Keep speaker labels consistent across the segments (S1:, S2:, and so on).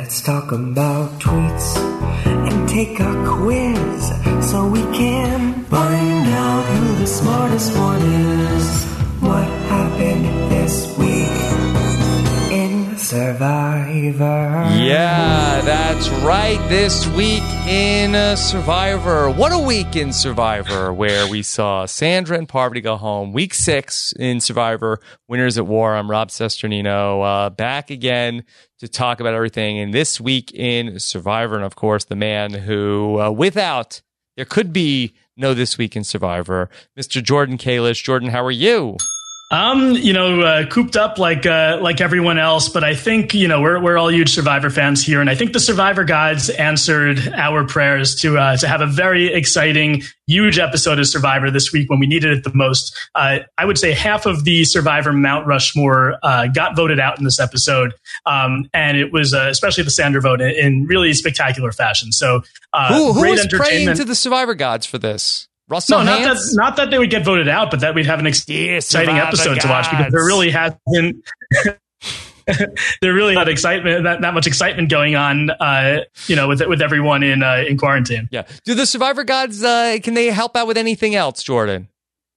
S1: Let's talk about tweets and take a quiz so we can find out who the smartest one is. What happened this week in Survivor?
S2: Yeah, that's right. This week in Survivor. What a week in Survivor, where we saw Sandra and Parvati go home. Week 6 in Survivor, Winners at War. I'm Rob Sesternino, back again to talk about everything. And this week in Survivor, and of course, the man who, without, there could be no This Week in Survivor, Mr. Jordan Kalish. Jordan, how are you?
S3: Cooped up like everyone else, but I think, we're all huge Survivor fans here. And I think the Survivor gods answered our prayers to have a very exciting, huge episode of Survivor this week when we needed it the most. I would say half of the Survivor Mount Rushmore got voted out in this episode. And it was especially the Sandra vote in really spectacular fashion. So
S2: who
S3: great
S2: was
S3: entertainment.
S2: praying to the Survivor gods for this? Russell
S3: No,
S2: Hantz?
S3: not that they would get voted out, but that we'd have an exciting episode to watch, because there really has been there really not excitement, that much excitement going on, with everyone in quarantine.
S2: Yeah. Do the Survivor gods can they help out with anything else, Jordan?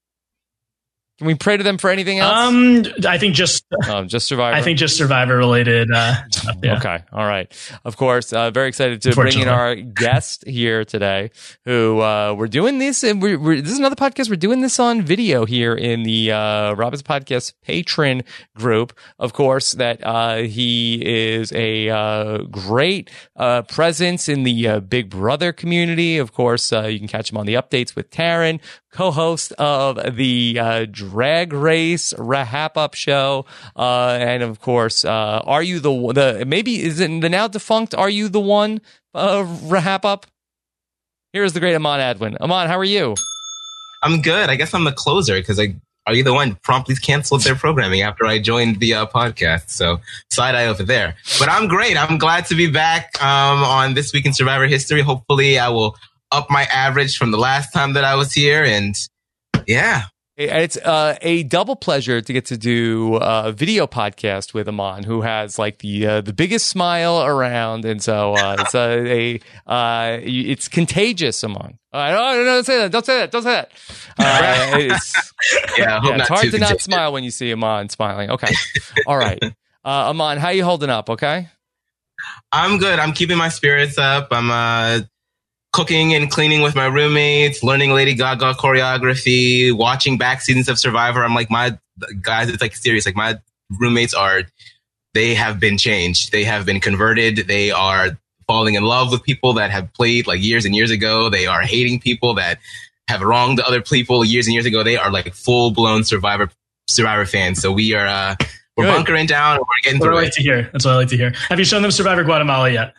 S2: Can we pray to them for anything else?
S3: I think just
S2: Survivor.
S3: I think just Survivor related stuff. Yeah.
S2: Okay. All right. Of course. Very excited to bring in our guest here today, who we're doing this, and this is another podcast. We're doing this on video here in the Robin's Podcast patron group. Of course, that he is a great presence in the Big Brother community. Of course, you can catch him on the updates with Taryn, co-host of the Drag Race Rahap Up show, and of course, Are You the maybe is it the now defunct Are You the One Rahap Up? Here's the great Aman Adwin. Aman, how are you?
S4: I'm good. I guess I'm the closer because Are You the One promptly canceled their programming after I joined the podcast. So side eye over there. But I'm great. I'm glad to be back on This Week in Survivor History. Hopefully, I will up my average from the last time that I was here. And yeah.
S2: It's a double pleasure to get to do a video podcast with Aman, who has like the biggest smile around, and so it's contagious, Aman. Don't say that. Don't say that. Don't say that. It's hard to not smile when you see Aman smiling. Okay, all right, Aman, how you holding up? Okay,
S4: I'm good. I'm keeping my spirits up. I'm cooking and cleaning with my roommates, learning Lady Gaga choreography, watching back seasons of Survivor. I'm like, my guys, it's like serious. Like my roommates they have been changed. They have been converted. They are falling in love with people that have played like years and years ago. They are hating people that have wronged other people years and years ago. They are like full blown Survivor fans. So we're bunkering down and we're getting through it.
S3: That's what I like to hear. Have you shown them Survivor Guatemala yet?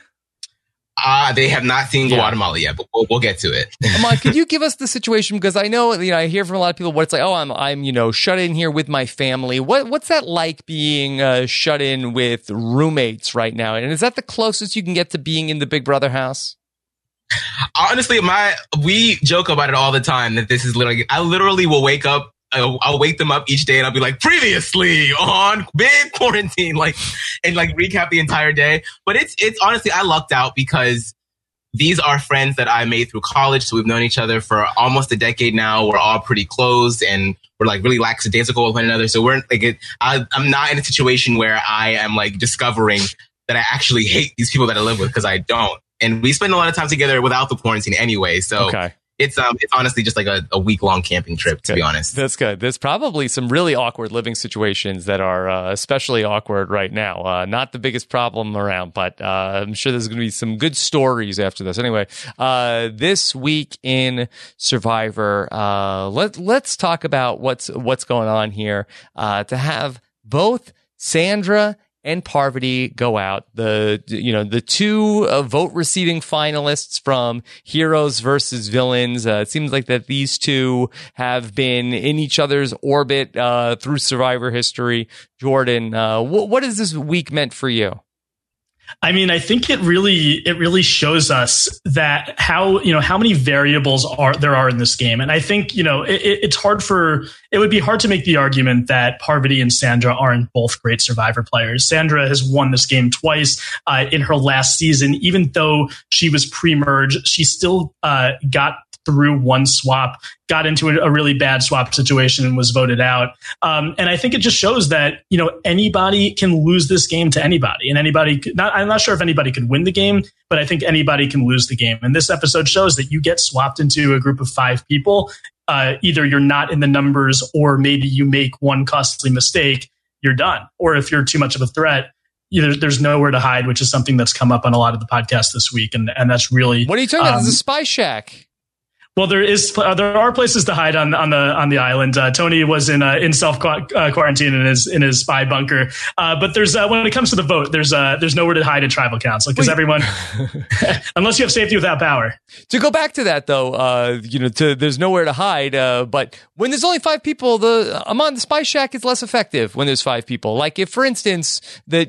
S4: They have not seen Guatemala yet, but we'll get to it.
S2: Aman, could you give us the situation? Because I know, I hear from a lot of people what it's like, I'm shut in here with my family. What's that like being shut in with roommates right now? And is that the closest you can get to being in the Big Brother house?
S4: Honestly, we joke about it all the time that this is literally, I literally will wake up. I'll wake them up each day and I'll be like, previously on Big Quarantine, and recap the entire day. But it's honestly, I lucked out because these are friends that I made through college. So we've known each other for almost a decade now. We're all pretty close and we're like really lackadaisical with one another. So we're like, I'm not in a situation where I am like discovering that I actually hate these people that I live with, because I don't. And we spend a lot of time together without the quarantine anyway. So
S2: okay.
S4: It's honestly just like a week-long camping trip, to be honest.
S2: That's good. There's probably some really awkward living situations that are especially awkward right now. Not the biggest problem around, but I'm sure there's going to be some good stories after this. Anyway, this week in Survivor, let's talk about what's going on here. To have both Sandra and Parvati go out, the two vote receiving finalists from Heroes versus Villains. It seems like that these two have been in each other's orbit through Survivor history. Jordan, what has this week meant for you?
S3: I mean, I think it really shows us that how many variables there are in this game. And I think, it would be hard to make the argument that Parvati and Sandra aren't both great Survivor players. Sandra has won this game twice in her last season. Even though she was pre-merge, she still got through one swap, got into a really bad swap situation and was voted out. And I think it just shows that, anybody can lose this game to anybody, and I'm not sure if anybody could win the game, but I think anybody can lose the game. And this episode shows that you get swapped into a group of 5 people. Either you're not in the numbers, or maybe you make one costly mistake, you're done. Or if you're too much of a threat, there's nowhere to hide, which is something that's come up on a lot of the podcasts this week. And that's really... What
S2: are you talking about? This is a spy shack.
S3: Well, there are places to hide on the island. Tony was in self quarantine in his spy bunker. But there's when it comes to the vote, there's nowhere to hide at Tribal Council, because everyone, unless you have safety without power.
S2: To go back to that though, there's nowhere to hide. But when there's only 5 people, the spy shack is less effective when there's 5 people. Like if, for instance, that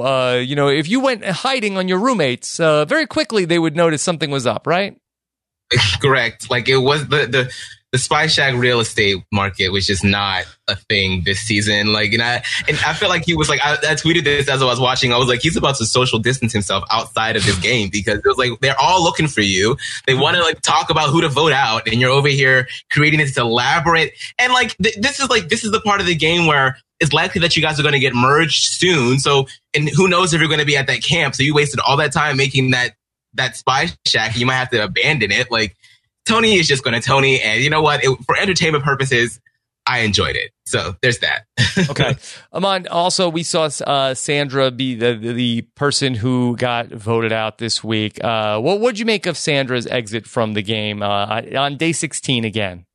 S2: if you went hiding on your roommates, very quickly they would notice something was up, right?
S4: Correct. Like it was the Spy Shack real estate market was just not a thing this season. Like, and I feel like he was like, I tweeted this as I was watching. I was like, he's about to social distance himself outside of this game, because it was like, they're all looking for you. They want to like talk about who to vote out, and you're over here creating this elaborate, and like, this is the part of the game where it's likely that you guys are going to get merged soon. So, and who knows if you're going to be at that camp. So you wasted all that time making that Spy Shack. You might have to abandon it. Like, Tony is just going to Tony, and you know what? For entertainment purposes, I enjoyed it. So there's that.
S2: Okay. Aman, also, we saw Sandra be the person who got voted out this week. What'd you make of Sandra's exit from the game on day 16 again?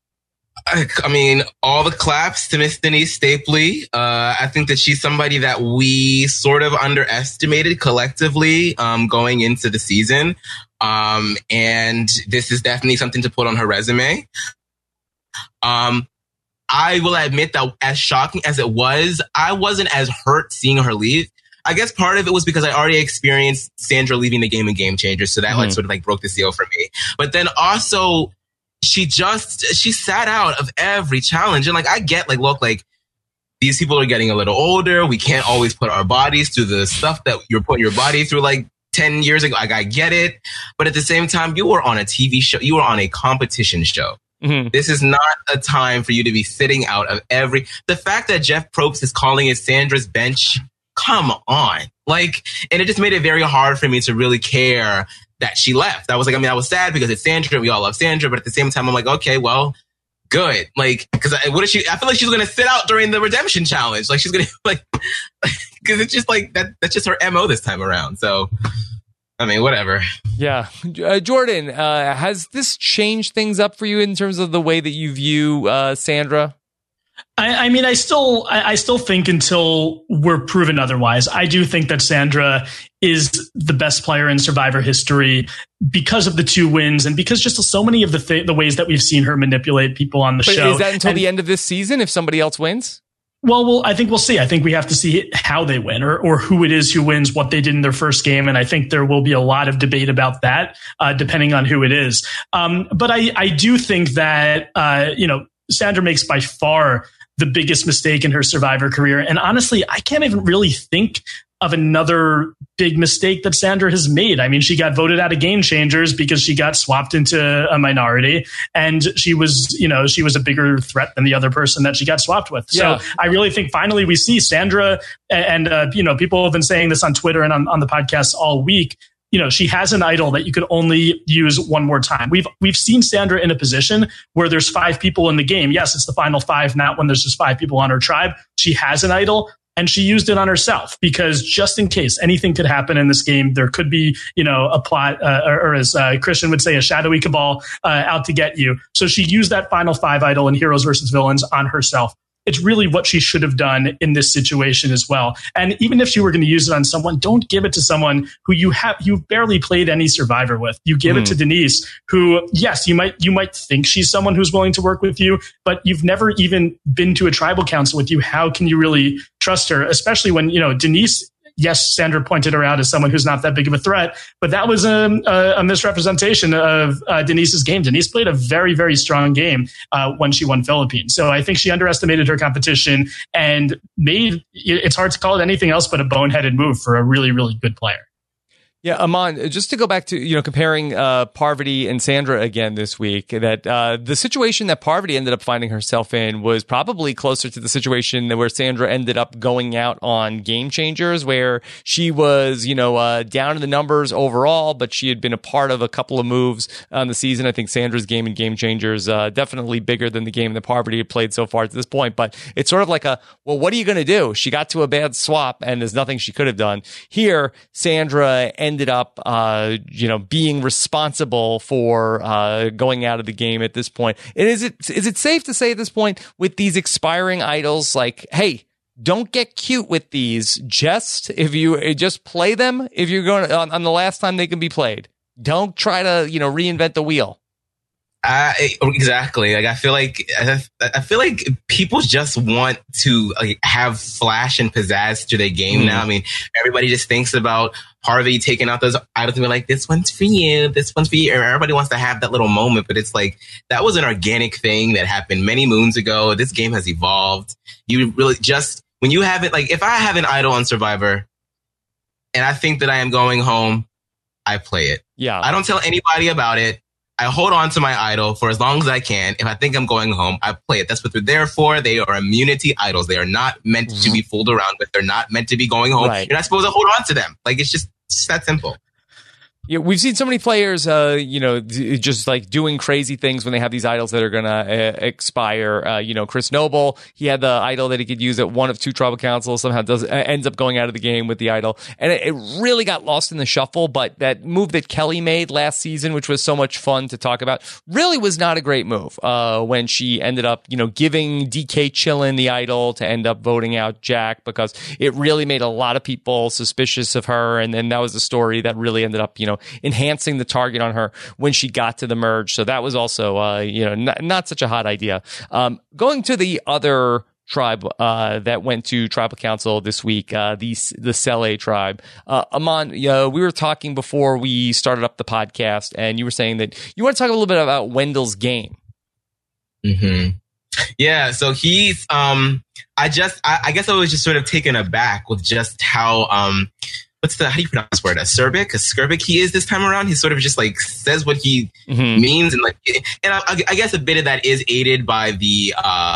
S4: I mean, all the claps to Miss Denise Stapley. I think that she's somebody that we sort of underestimated collectively going into the season. And this is definitely something to put on her resume. I will admit that as shocking as it was, I wasn't as hurt seeing her leave. I guess part of it was because I already experienced Sandra leaving the game in Game Changers. So that like sort of like broke the seal for me. But then also, she sat out of every challenge. And like, I get like, look, like these people are getting a little older. We can't always put our bodies through the stuff that you're putting your body through like 10 years ago. Like, I get it. But at the same time, you were on a TV show. You were on a competition show. Mm-hmm. This is not a time for you to be sitting out of the fact that Jeff Probst is calling it Sandra's bench. Come on. Like, and it just made it very hard for me to really care that she left. I was like, I was sad because it's Sandra. We all love Sandra. But at the same time, I'm like, okay, well, good. Like, because I feel like she's going to sit out during the redemption challenge. Like, she's going to, like, because it's just like, that's just her MO this time around. So, I mean, whatever.
S2: Yeah. Jordan, has this changed things up for you in terms of the way that you view Sandra?
S3: I mean, I still think until we're proven otherwise, I do think that Sandra is the best player in Survivor history because of the 2 wins and because just so many of the ways that we've seen her manipulate people on the show.
S2: Is that until the end of this season if somebody else wins?
S3: Well, I think we'll see. I think we have to see how they win or who it is who wins, what they did in their first game. And I think there will be a lot of debate about that, depending on who it is. But I do think that, Sandra makes by far the biggest mistake in her Survivor career. And honestly, I can't even really think of another big mistake that Sandra has made. I mean, she got voted out of Game Changers because she got swapped into a minority, and she was a bigger threat than the other person that she got swapped with. Yeah. So I really think finally we see Sandra, and people have been saying this on Twitter and on the podcast all week. She has an idol that you could only use one more time. We've seen Sandra in a position where there's 5 people in the game. Yes, it's the final 5, not when there's just 5 people on her tribe. She has an idol, and she used it on herself because just in case anything could happen in this game, there could be, a plot, or as Christian would say, a shadowy cabal out to get you. So she used that final 5 idol in Heroes versus Villains on herself. It's really what she should have done in this situation as well. And even if you were going to use it on someone, don't give it to someone who you've barely played any Survivor with. You give it to Denise, who, yes, you might think she's someone who's willing to work with you, but you've never even been to a tribal council with you. How can you really trust her? Especially when, Denise, yes, Sandra pointed her out as someone who's not that big of a threat, but that was a misrepresentation of Denise's game. Denise played a very, very strong game when she won Philippines. So I think she underestimated her competition and it's hard to call it anything else but a boneheaded move for a really, really good player.
S2: Yeah, Aman, just to go back to, comparing Parvati and Sandra again this week, that the situation that Parvati ended up finding herself in was probably closer to the situation where Sandra ended up going out on Game Changers, where she was, down in the numbers overall, but she had been a part of a couple of moves on the season. I think Sandra's game in Game Changers definitely bigger than the game that Parvati had played so far to this point, but it's sort of like what are you going to do? She got to a bad swap and there's nothing she could have done. Here, Sandra ended up, being responsible for going out of the game at this point. And is it safe to say at this point with these expiring idols, like, hey, don't get cute with these. Just play them if you're going on the last time they can be played. Don't try to reinvent the wheel.
S4: Exactly. Like I feel like people just want to have flash and pizzazz to their game now. I mean, everybody just thinks about Harvey taking out those items and be like, "This one's for you. This one's for you." And everybody wants to have that little moment, but it's like that was an organic thing that happened many moons ago. This game has evolved. You really just when you have it, like if I have an idol on Survivor, and I think that I am going home, I play it.
S2: Yeah,
S4: I don't tell anybody about it. I hold on to my idol for as long as I can. If I think I'm going home, I play it. That's what they're there for. They are immunity idols. They are not meant to be fooled around with. They're not meant to be going home. Right. You're not supposed to hold on to them. Like, it's just that simple.
S2: Yeah, we've seen so many players, just like doing crazy things when they have these idols that are going to expire. Chris Noble, he had the idol that he could use at one of two tribal councils, somehow ends up going out of the game with the idol. And it really got lost in the shuffle. But that move that Kelly made last season, which was so much fun to talk about, really was not a great move when she ended up, giving DK Chillin the idol to end up voting out Jack, because it really made a lot of people suspicious of her. And then that was the story that really ended up, enhancing the target on her when she got to the merge. So that was also, not such a hot idea. Going to the other tribe that went to tribal council this week, the Sele tribe. Aman, we were talking before we started up the podcast, and you were saying that you want to talk a little bit about Wendell's game.
S4: Mm-hmm. Yeah, so he's I guess I was just sort of taken aback with just how how do you pronounce this word? Acerbic he is this time around. He sort of just like says what he means, and I guess a bit of that is aided by the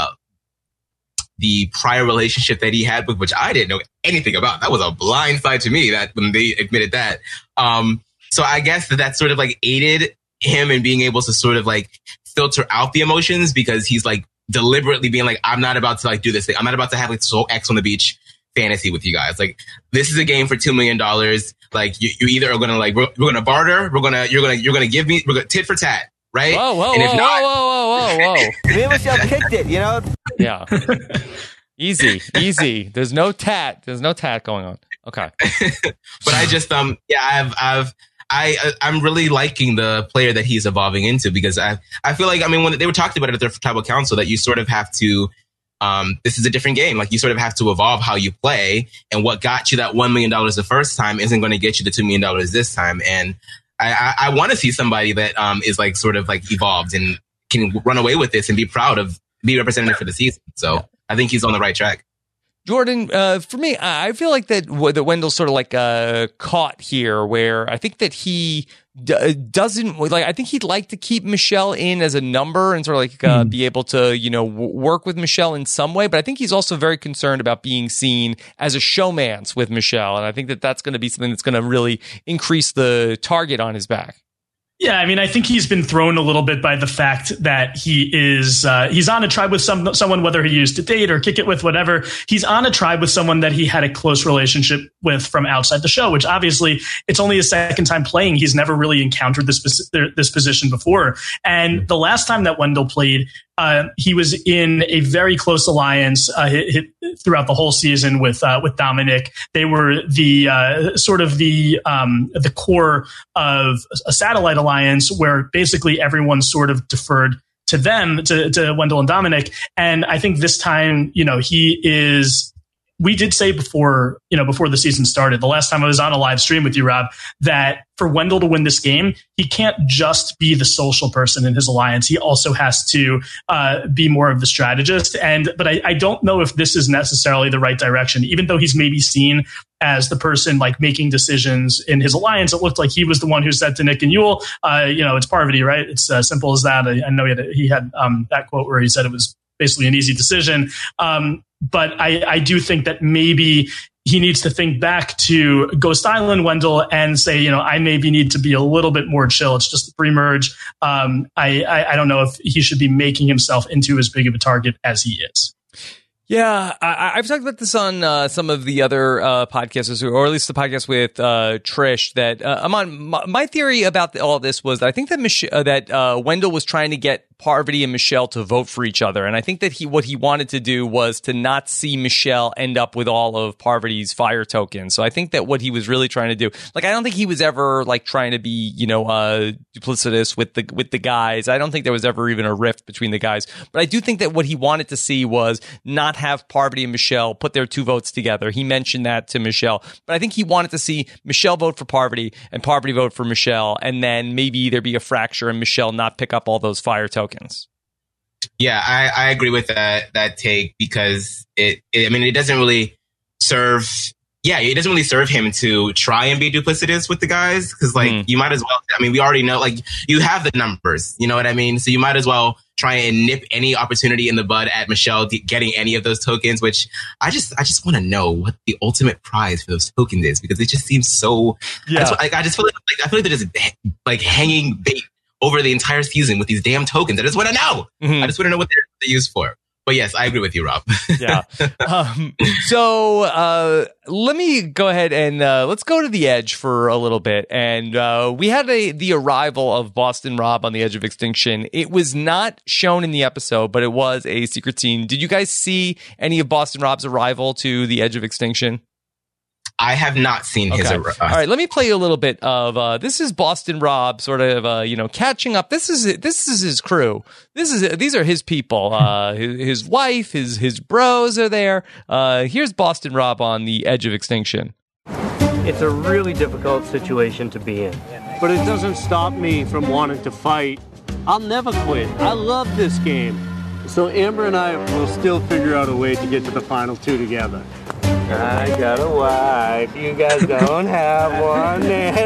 S4: prior relationship that he had with, which I didn't know anything about. That was a blind side to me that when they admitted that. So I guess that sort of like aided him in being able to sort of like filter out the emotions, because he's like deliberately being like, I'm not about to like do this thing. I'm not about to have like so X on the beach fantasy with you guys. Like, this is a game for $2 million. Like, you either are gonna like we're gonna barter, you're gonna give me, we're gonna tit for tat, right?
S2: Whoa!
S5: Me and Michelle kicked it,
S2: Yeah. Easy. There's no tat going on. Okay.
S4: But I just I'm really liking the player that he's evolving into, because I feel like, I mean, when they were talking about it at the tribal council, that you sort of have to this is a different game. Like, you sort of have to evolve how you play, and what got you that $1 million the first time isn't going to get you the $2 million this time. And I want to see somebody that is like sort of like evolved and can run away with this and be proud of being representative for the season. So I think he's on the right track.
S2: Jordan, for me, I feel like that Wendell's sort of like caught here, where I think that he doesn't like. I think he'd like to keep Michelle in as a number and sort of like be able to work with Michelle in some way. But I think he's also very concerned about being seen as a showmance with Michelle, and I think that that's going to be something that's going to really increase the target on his back.
S3: Yeah, I mean, I think he's been thrown a little bit by the fact that he's on a tribe with someone, whether he used to date or kick it with, whatever. He's on a tribe with someone that he had a close relationship with from outside the show, which obviously it's only his second time playing. He's never really encountered this position before. And the last time that Wendell played, he was in a very close alliance throughout the whole season with Dominic. They were the sort of the core of a satellite alliance where basically everyone sort of deferred to them, to Wendell and Dominic. And I think this time, he is we did say before the season started, the last time I was on a live stream with you, Rob, that for Wendell to win this game, he can't just be the social person in his alliance. He also has to be more of the strategist. But I don't know if this is necessarily the right direction, even though he's maybe seen as the person like making decisions in his alliance. It looked like he was the one who said to Nick and Yul, it's Parvati, right? It's simple as that. I know he had that quote where he said it was basically an easy decision. But I do think that maybe he needs to think back to Ghost Island Wendell and say, I maybe need to be a little bit more chill. It's just the pre-merge. I don't know if he should be making himself into as big of a target as he is.
S2: Yeah, I've talked about this on some of the other podcasts, or at least the podcast with Trish. That my theory about all this was that I think that Wendell was trying to get Parvati and Michelle to vote for each other, and I think that what he wanted to do was to not see Michelle end up with all of Parvati's fire tokens. So I think that what he was really trying to do, like, I don't think he was ever like trying to be duplicitous with the guys. I don't think there was ever even a rift between the guys, but I do think that what he wanted to see was not have Parvati and Michelle put their two votes together. He mentioned that to Michelle, but I think he wanted to see Michelle vote for Parvati and Parvati vote for Michelle, and then maybe there be a fracture and Michelle not pick up all those fire tokens.
S4: Yeah, I agree with that take, because it doesn't really serve. Yeah, it doesn't really serve him to try and be duplicitous with the guys, because you might as well. I mean, we already know, like, you have the numbers, you know what I mean? So you might as well try and nip any opportunity in the bud at Michelle getting any of those tokens, which I just want to know what the ultimate prize for those tokens is, because it just seems so. Yeah. I feel like they're just like hanging bait over the entire season with these damn tokens. I just want to know. I just want to know what they're used for. But yes, I agree with you, Rob.
S2: Yeah. So let me go ahead and let's go to the Edge for a little bit. And we had the arrival of Boston Rob on the Edge of Extinction. It was not shown in the episode, but it was a secret scene. Did you guys see any of Boston Rob's arrival to the Edge of Extinction?
S4: I have not seen his.
S2: All right, let me play you a little bit of this is Boston Rob sort of catching up. This is his crew. These are his people. His wife, his bros are there. Here's Boston Rob on the Edge of Extinction.
S6: It's a really difficult situation to be in, but it doesn't stop me from wanting to fight. I'll never quit. I love this game. So Amber and I will still figure out a way to get to the final two together. I got a wife, you guys don't have one.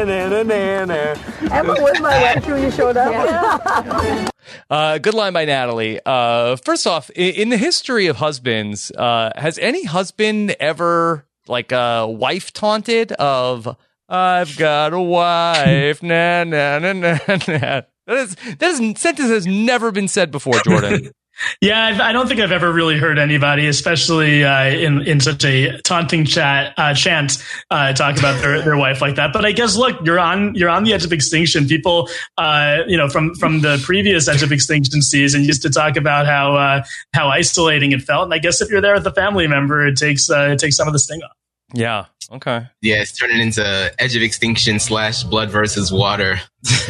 S7: Emma was my wife when you showed up.
S2: Good line by Natalie. First off, in the history of husbands, has any husband ever wife taunted of "I've got a wife"? Nah, nah, nah, nah, nah. That sentence has never been said before, Jordan.
S3: Yeah, I don't think I've ever really heard anybody, especially in such a taunting chant, talk about their wife like that. But I guess, look, you're on the Edge of Extinction. People, from the previous Edge of Extinction season used to talk about how isolating it felt. And I guess if you're there with a family member, it takes some of the sting off.
S2: Yeah. Okay.
S4: Yeah, it's turning into Edge of Extinction / Blood versus Water.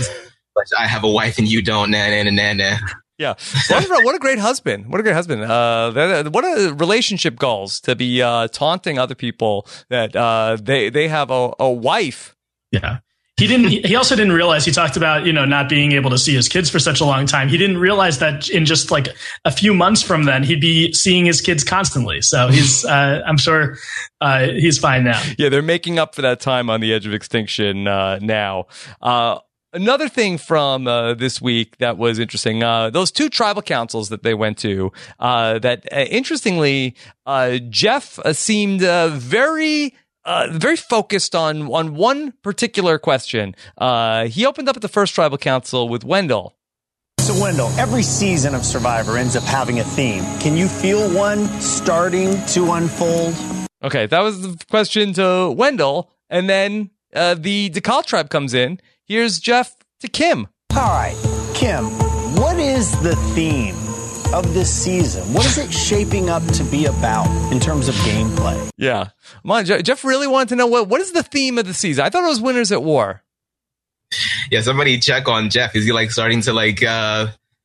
S4: I have a wife and you don't. Nah, nah, nah, nah.
S2: Yeah. What a great husband. What a great husband. What a relationship goals to be taunting other people that they have a wife.
S3: Yeah. He also didn't realize, he talked about, not being able to see his kids for such a long time. He didn't realize that in just like a few months from then, he'd be seeing his kids constantly. So he's, I'm sure, he's fine now.
S2: Yeah. They're making up for that time on the Edge of Extinction, now. Another thing from this week that was interesting, those two tribal councils that they went to, interestingly, Jeff seemed very focused on one particular question. He opened up at the first tribal council with Wendell.
S8: So Wendell, every season of Survivor ends up having a theme. Can you feel one starting to unfold? Okay,
S2: that was the question to Wendell, and then the Dakal tribe comes in. Here's Jeff to Kim.
S8: All right, Kim, what is the theme of this season? What is it shaping up to be about in terms of gameplay?
S2: Yeah. Come on, Jeff really wanted to know what is the theme of the season? I thought it was Winners at War.
S4: Yeah, somebody check on Jeff. Is he starting to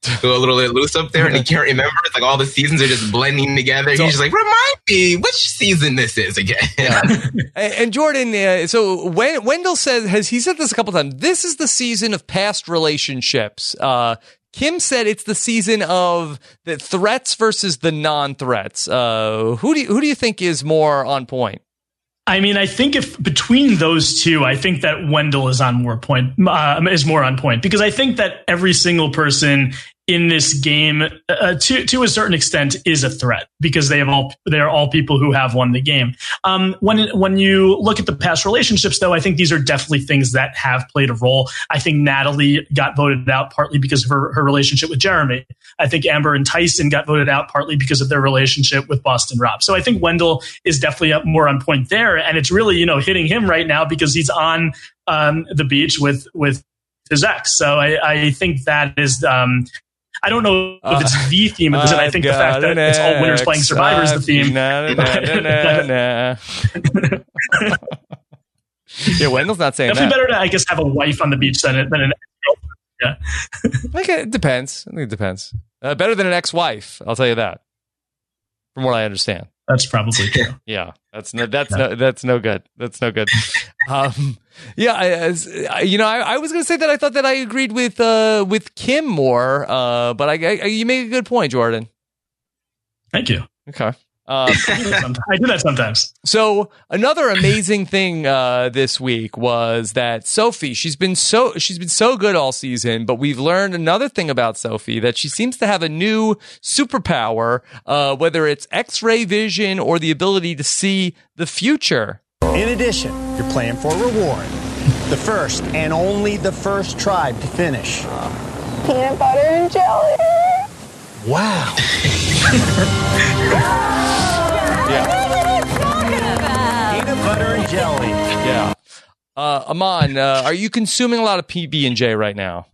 S4: go a little bit loose up there, and he can't remember. It's like all the seasons are just blending together. He's just like, remind me which season this is again.
S2: Yeah. And Jordan, so Wendell has said this a couple times. This is the season of past relationships. Kim said it's the season of the threats versus the non-threats. Who do you think is more on point?
S3: I mean, I think if between those two, I think that Wendell is more on point, because I think that every single person in this game, to a certain extent, is a threat, because they're all people who have won the game. When you look at the past relationships, though, I think these are definitely things that have played a role. I think Natalie got voted out partly because of her relationship with Jeremy. I think Amber and Tyson got voted out partly because of their relationship with Boston Rob. So I think Wendell is definitely more on point there, and it's really hitting him right now because he's on the beach with his ex. So I think that is. I don't know if it's the theme of this, and I think the fact that it's all winners playing Survivor is the theme.
S2: Yeah, Wendell's not saying
S3: definitely
S2: that.
S3: Better to, I guess, have a wife on the beach than an ex-girlfriend. Yeah.
S2: Like, it depends. I think it depends. Better than an ex-wife, I'll tell you that. From what I understand.
S3: That's probably true.
S2: Yeah, that's no good. That's no good. Yeah, I was going to say that I thought that I agreed with Kim more, but you make a good point, Jordan.
S3: Thank you.
S2: Okay.
S3: I do that sometimes.
S2: So another amazing thing this week was that Sophie, she's been so good all season, but we've learned another thing about Sophie, that she seems to have a new superpower, whether it's X-ray vision or the ability to see the future.
S8: In addition, you're playing for a reward. The first and only the first tribe to finish.
S7: Peanut butter and jelly.
S8: Wow.
S2: Yeah.
S8: Peanut butter and jelly.
S2: Yeah. Aman, are you consuming a lot of PB&J right now?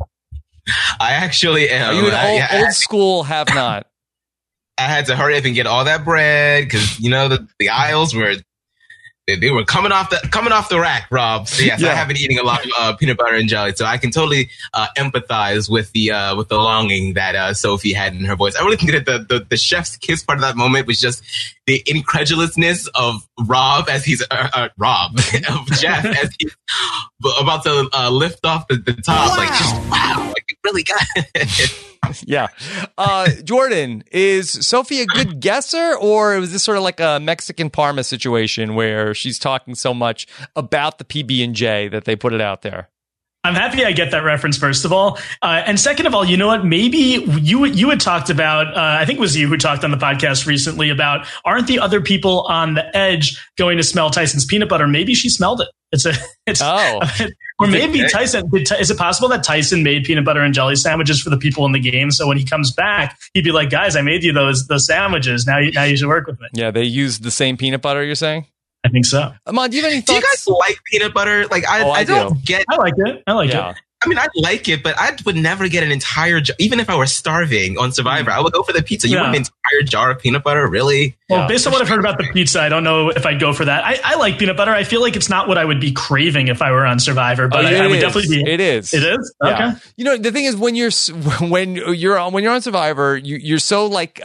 S4: I actually am.
S2: Are you an old school have not?
S4: I had to hurry up and get all that bread because the aisles were they were coming off the rack, Rob. So yes, yeah. I have been eating a lot of peanut butter and jelly, so I can totally empathize with the longing that Sophie had in her voice. I really think that the chef's kiss part of that moment was just the incredulousness of Rob as he's of Jeff as he's about to lift off the top. Wow. Like, just wow, like it really got it.
S2: Yeah. Jordan, is Sophie a good guesser, or was this sort of like a Mexican Parma situation where she's talking so much about the PB&J that they put it out there?
S3: I'm happy I get that reference, first of all. And second of all, you know what? Maybe you had talked about, I think it was you who talked on the podcast recently about, aren't the other people on the edge going to smell Tyson's peanut butter? Maybe she smelled it. Or maybe Tyson, is it possible that Tyson made peanut butter and jelly sandwiches for the people in the game? So when he comes back, he'd be like, guys, I made you those sandwiches. Now you should work with me.
S2: Yeah, they used the same peanut butter, you're saying?
S3: I think so.
S2: Aman, do you have any thoughts?
S4: Do you guys like peanut butter? Like, I don't get.
S3: I like it.
S4: I mean, I like it, but I would never get an entire jar. Even if I were starving on Survivor, I would go for the pizza. You want an entire jar of peanut butter? Really?
S3: Well, based on what I've heard about the pizza, I don't know if I'd go for that. I like peanut butter. I feel like it's not what I would be craving if I were on Survivor, but I would definitely be.
S2: It is.
S3: It is?
S2: Yeah.
S3: Okay.
S2: You know, the thing is, when you're on Survivor, you're so like,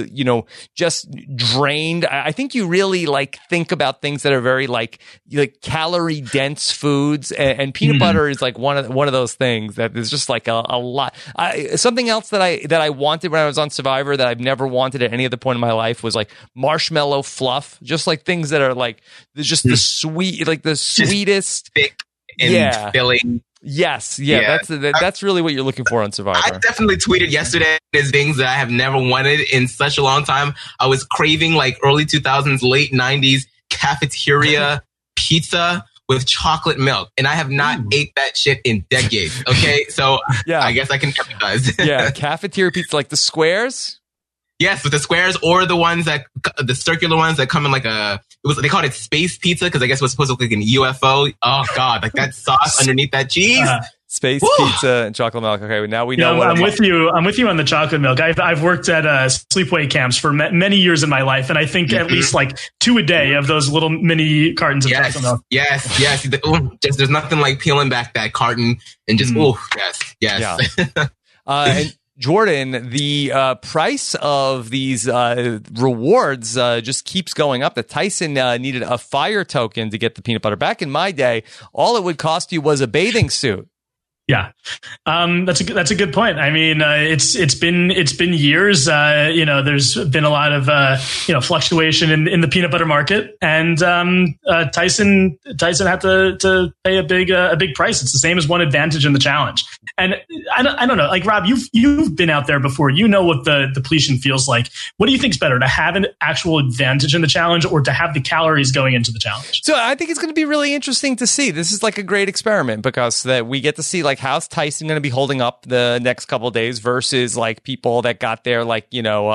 S2: just drained. I think you really like think about things that are very like calorie dense foods, and peanut butter is like one of those things that is just like a lot. Something else that I wanted when I was on Survivor that I've never wanted at any other point in my life was like marshmallow fluff, just like things that are like just the sweet, like the sweetest,
S4: thick and filling.
S2: Yes, yeah, that's really what you're looking for on Survivor.
S4: I definitely tweeted yesterday as things that I have never wanted in such a long time. I was craving like early 2000s, late 90s cafeteria pizza with chocolate milk, and I have not ate that shit in decades. Okay, so yeah, I guess I can empathize.
S2: Yeah, cafeteria pizza, like the squares.
S4: Yes, with the squares or the ones the circular ones that come in like they called it space pizza because I guess it was supposed to look like an UFO. Oh God, like that sauce underneath that cheese.
S2: Space pizza and chocolate milk. Okay, now we know.
S3: I'm with you on the chocolate milk. I've worked at sleepaway camps for many years in my life, and I think at least like 2 a day of those little mini cartons of chocolate milk.
S4: Yes. There's nothing like peeling back that carton and just yes.
S2: And Jordan, the price of these rewards just keeps going up. That Tyson needed a fire token to get the peanut butter. Back in my day, all it would cost you was a bathing suit.
S3: Yeah, that's a good point. I mean, it's been years. There's been a lot of fluctuation in the peanut butter market, and Tyson had to pay a big price. It's the same as one advantage in the challenge. And I don't know, like Rob, you've been out there before. You know what the depletion feels like. What do you think's better, to have an actual advantage in the challenge, or to have the calories going into the challenge?
S2: So I think it's going to be really interesting to see. This is like a great experiment, because that we get to see like how's Tyson going to be holding up the next couple of days versus like people that got there, like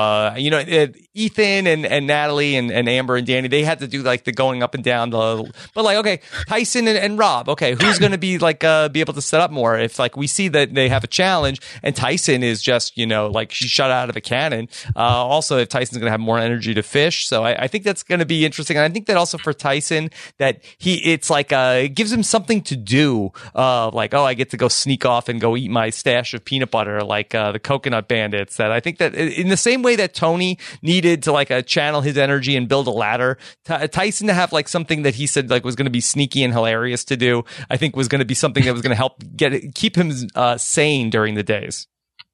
S2: Ethan and Natalie and Amber and Danny. They had to do like the going up and down but like, okay, Tyson and Rob, okay, who's going to be like be able to set up more if like we see that they have a challenge and Tyson is just like she's shot out of a cannon. Also, if Tyson's going to have more energy to fish, so I think that's going to be interesting. And I think that also for Tyson, that it's like it gives him something to do. Like, oh, I get to go sneak off and go eat my stash of peanut butter, like the Coconut Bandits. That I think that in the same way that Tony needed to like channel his energy and build a ladder, Tyson to have like something that he said like was going to be sneaky and hilarious to do, I think was going to be something that was going to help keep him sane during the days.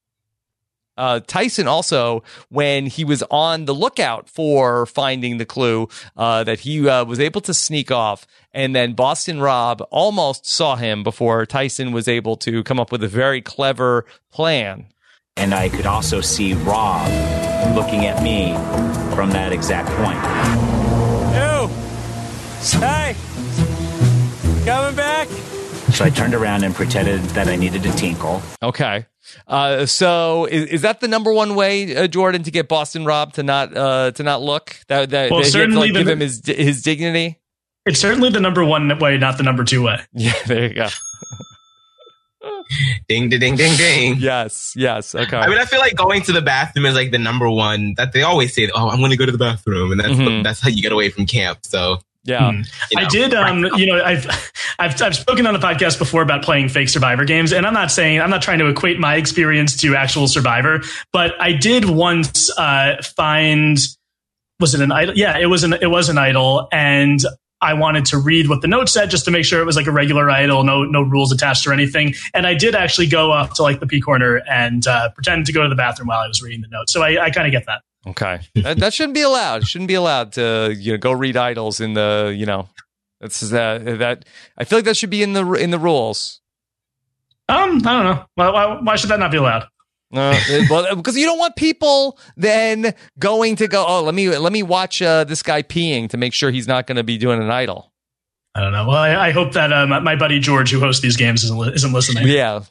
S2: Tyson also, when he was on the lookout for finding the clue, that he was able to sneak off, and then Boston Rob almost saw him before Tyson was able to come up with a very clever plan.
S9: And I could also see Rob looking at me from that exact point.
S5: Ew! Hey! Coming back?
S9: So I turned around and pretended that I needed to tinkle.
S2: Okay. So is that the number one way, Jordan, to get Boston Rob to not look? That certainly give him his dignity.
S3: It's certainly the number one way, not the number two way.
S2: Yeah, there you go.
S4: Ding, ding, ding, ding, ding.
S2: Yes. Okay.
S4: I mean, I feel like going to the bathroom is like the number one that they always say. Oh, I'm going to go to the bathroom, and that's how you get away from camp. So.
S2: Yeah,
S3: I did. I've spoken on the podcast before about playing fake Survivor games, and I'm not trying to equate my experience to actual Survivor, but I did once find, was it an idol? Yeah, it was an idol, and I wanted to read what the note said just to make sure it was like a regular idol, no rules attached or anything. And I did actually go up to like the P corner and pretend to go to the bathroom while I was reading the note. So I kind of get that.
S2: Okay, that shouldn't be allowed. Shouldn't be allowed to go read idols in the That's that. I feel like that should be in the rules.
S3: I don't know. Why should that not be allowed?
S2: Well, because you don't want people then going to go, oh, let me watch this guy peeing to make sure he's not going to be doing an idol.
S3: I don't know. Well, I hope that my buddy George, who hosts these games, isn't listening.
S2: Yeah.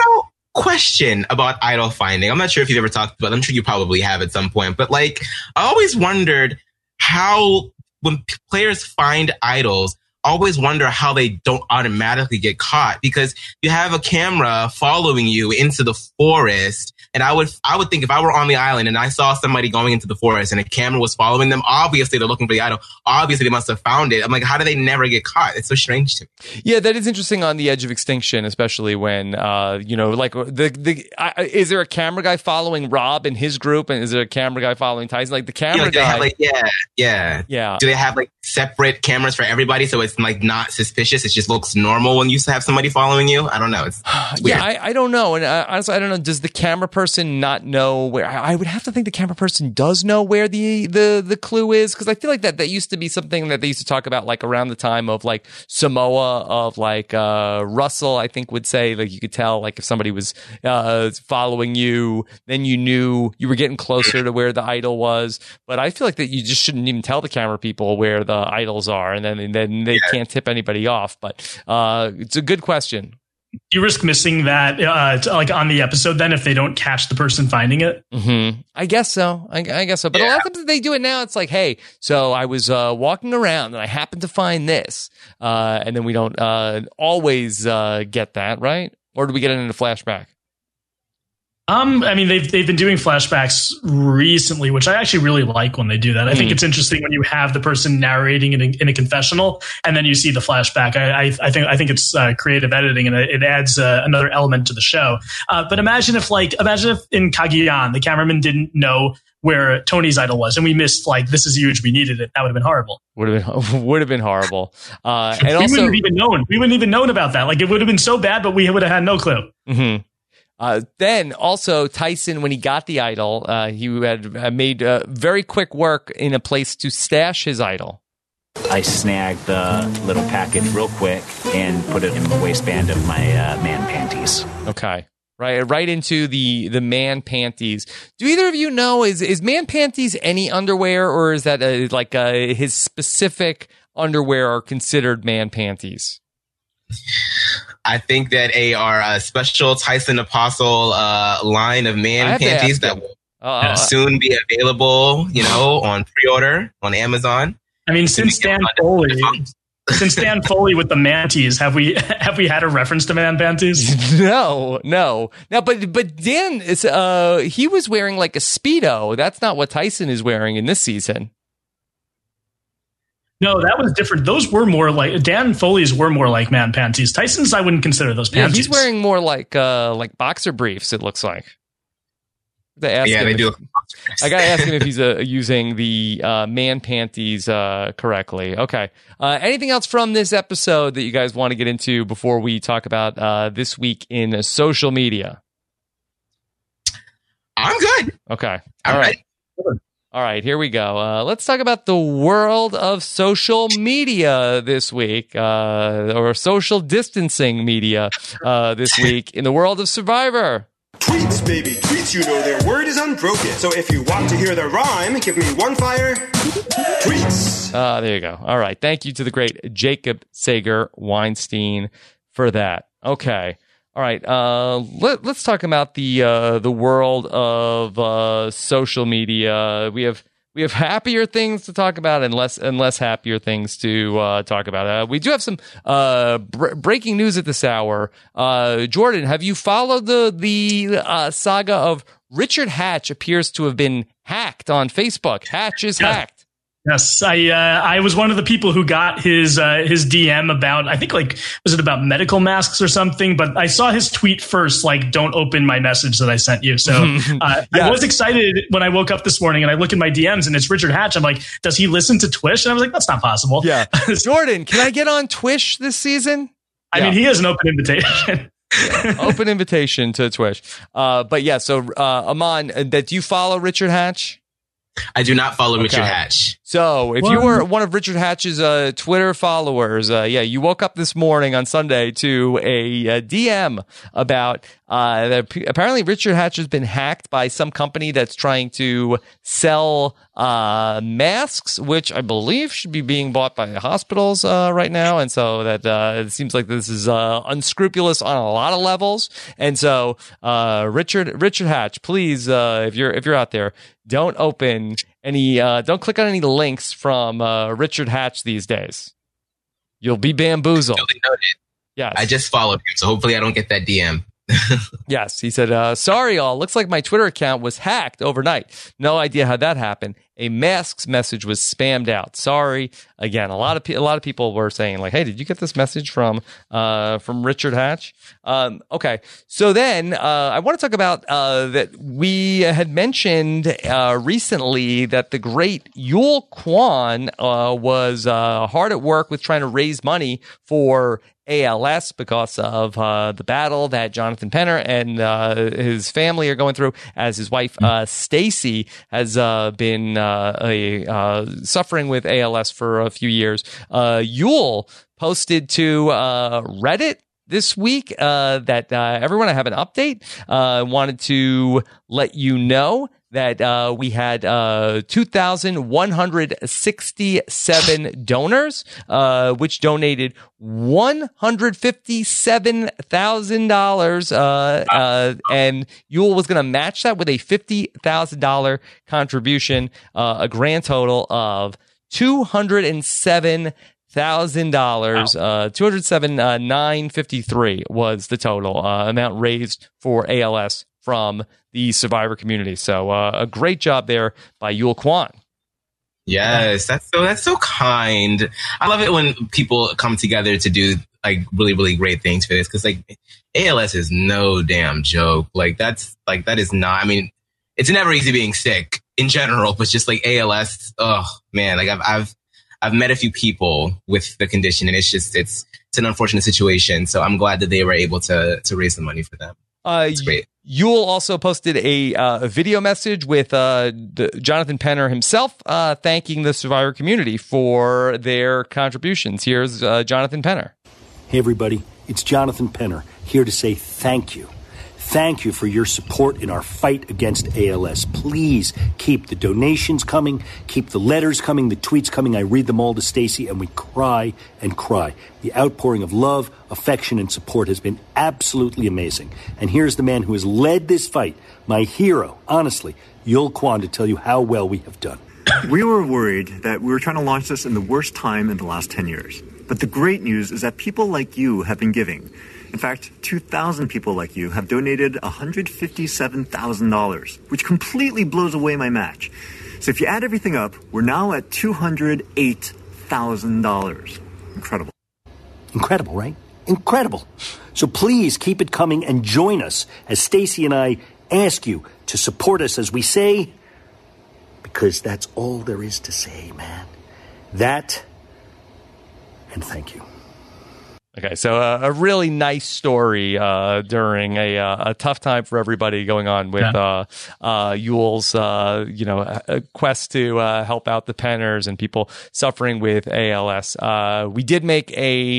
S4: Question about idol finding. I'm not sure if you've ever talked about it. I'm sure you probably have at some point. But like, I always wondered how when players find idols, always wonder how they don't automatically get caught, because you have a camera following you into the forest. And I would think if I were on the island and I saw somebody going into the forest and a camera was following them, obviously they're looking for the idol. Obviously they must have found it. I'm like, how do they never get caught? It's so strange to me.
S2: Yeah, that is interesting on the edge of extinction, especially when, like is there a camera guy following Rob and his group? And is there a camera guy following Tyson? Like the camera guy.
S4: Yeah.
S2: Do
S4: they have like separate cameras for everybody? So it's like not suspicious. It just looks normal when you have somebody following you. I don't know. It's weird.
S2: Yeah, I don't know. And honestly, I don't know. Does the camera person not know where? I would have to think the camera person does know where the clue is, because I feel like that used to be something that they used to talk about like around the time of like Samoa, of like Russell, I think would say like you could tell like if somebody was following you, then you knew you were getting closer to where the idol was. But I feel like that you just shouldn't even tell the camera people where the idols are, and then they can't tip anybody off. But it's a good question.
S3: You risk missing that like on the episode then if they don't catch the person finding it?
S2: Mm-hmm. I guess so. I guess so. But a lot of times they do it now. It's like, hey, so I was walking around and I happened to find this. And then we don't always get that, right? Or do we get it in a flashback?
S3: I mean, they've been doing flashbacks recently, which I actually really like when they do that. I think it's interesting when you have the person narrating in a confessional and then you see the flashback. I think it's creative editing, and it adds another element to the show. But imagine if in Cagayan the cameraman didn't know where Tony's idol was, and we missed this is huge, we needed it. That would have been horrible.
S2: Would have been horrible. And
S3: we
S2: also,
S3: wouldn't have even known. We wouldn't even known about that. It would have been so bad, but we would have had no clue.
S2: Mm-hmm. Then also Tyson, when he got the idol, he had made very quick work in a place to stash his idol.
S9: I snagged the little package real quick and put it in the waistband of my man panties.
S2: Okay. Right into the man panties. Do either of you know, is man panties any underwear, or is that his specific underwear are considered man panties?
S4: I think that are a special Tyson Apostle line of man panties that will soon be available, on pre-order on Amazon.
S3: I mean, since Dan Foley with the manties, have we had a reference to man panties?
S2: No. Now, but Dan is he was wearing a Speedo. That's not what Tyson is wearing in this season.
S3: No, that was different. Those were more Dan Foley's were more like man panties. Tyson's, I wouldn't consider those panties.
S2: Yeah, he's wearing more like boxer briefs, it looks like.
S4: They do.
S2: I gotta ask him if he's using the man panties correctly. Okay. Anything else from this episode that you guys want to get into before we talk about this week in social media?
S4: I'm good.
S2: Okay.
S4: All right.
S2: All right, here we go. Let's talk about the world of social media this week, or social distancing media this week in the world of Survivor.
S10: Tweets, baby, tweets, their word is unbroken. So if you want to hear the rhyme, give me one fire. Tweets.
S2: There you go. All right. Thank you to the great Jacob Sager Weinstein for that. Okay. All right. Let's talk about the world of social media. We have happier things to talk about and less happier things to talk about. We do have some breaking news at this hour. Jordan, have you followed the saga of Richard Hatch appears to have been hacked on Facebook? Hatch is hacked.
S3: Yes, I was one of the people who got his DM about, I think was it about medical masks or something? But I saw his tweet first, don't open my message that I sent you. So I was excited when I woke up this morning and I look at my DMs and it's Richard Hatch. I'm like, does he listen to Twitch? And I was like, that's not possible.
S2: Yeah, Jordan, can I get on Twitch this season?
S3: I mean, he has an open invitation.
S2: Open invitation to Twitch. But yeah, so Aman, do you follow Richard Hatch?
S4: I do not follow Richard Hatch.
S2: So if you were one of Richard Hatch's Twitter followers, you woke up this morning on Sunday to a DM about that apparently Richard Hatch has been hacked by some company that's trying to sell masks, which I believe should be being bought by hospitals right now. And so that it seems like this is unscrupulous on a lot of levels. And so Richard Hatch, please, if you're out there, don't open don't click on any links from Richard Hatch these days. You'll be bamboozled.
S4: Totally noted.
S2: Yes.
S4: I just followed him, so hopefully I don't get that DM.
S2: Yes, he said, sorry, all. Looks like my Twitter account was hacked overnight. No idea how that happened. A masks message was spammed out. Sorry. Again, a lot of people were saying hey, did you get this message from Richard Hatch? Okay. So then I want to talk about that we had mentioned recently that the great Yul Kwon was hard at work with trying to raise money for ALS because of the battle that Jonathan Penner and his family are going through, as his wife Stacy has been suffering with ALS for a few years. Yul posted to Reddit this week that everyone, I have an update. Wanted to let you know that we had 2,167 donors, which donated $157,000, and Yul was going to match that with a $50,000 contribution, a grand total of $207,000. $207,953 was the total amount raised for ALS from the Survivor community. So a great job there by Yul Kwon.
S4: Yes, that's so kind. I love it when people come together to do like really, really great things for this, because like ALS is no damn joke. That is not. I mean, it's never easy being sick in general, but just like ALS, oh man, like I've met a few people with the condition, and it's an unfortunate situation. So I'm glad that they were able to raise the money for them. It's great.
S2: Yul also posted a video message with Jonathan Penner himself thanking the Survivor community for their contributions. Here's Jonathan Penner.
S11: Hey, everybody. It's Jonathan Penner here to say thank you. Thank you for your support in our fight against ALS. Please keep the donations coming, keep the letters coming, the tweets coming. I read them all to Stacey, and we cry and cry. The outpouring of love, affection, and support has been absolutely amazing. And here's the man who has led this fight, my hero, honestly, Yul Kwon, to tell you how well we have done.
S12: We were worried that we were trying to launch this in the worst time in the last 10 years. But the great news is that people like you have been giving. In fact, 2,000 people like you have donated $157,000, which completely blows away my match. So if you add everything up, we're now at $208,000. Incredible.
S11: Incredible, right? Incredible. So please keep it coming and join us as Stacey and I ask you to support us as we say, because that's all there is to say, man. That, and thank you.
S2: Okay, so a really nice story during a tough time for everybody going on with Yul's quest to help out the Penners and people suffering with ALS. We did make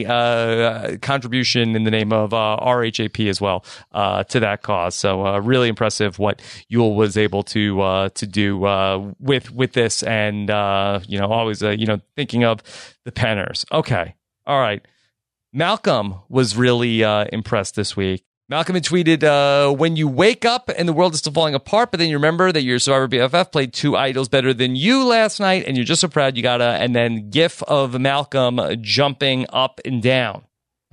S2: a contribution in the name of RHAP as well to that cause. So really impressive what Yul was able to do with this, and always thinking of the Penners. Okay, all right. Malcolm was really impressed this week. Malcolm had tweeted, when you wake up and the world is still falling apart, but then you remember that your Survivor BFF played 2 idols better than you last night, and you're just so proud you gotta, and then GIF of Malcolm jumping up and down.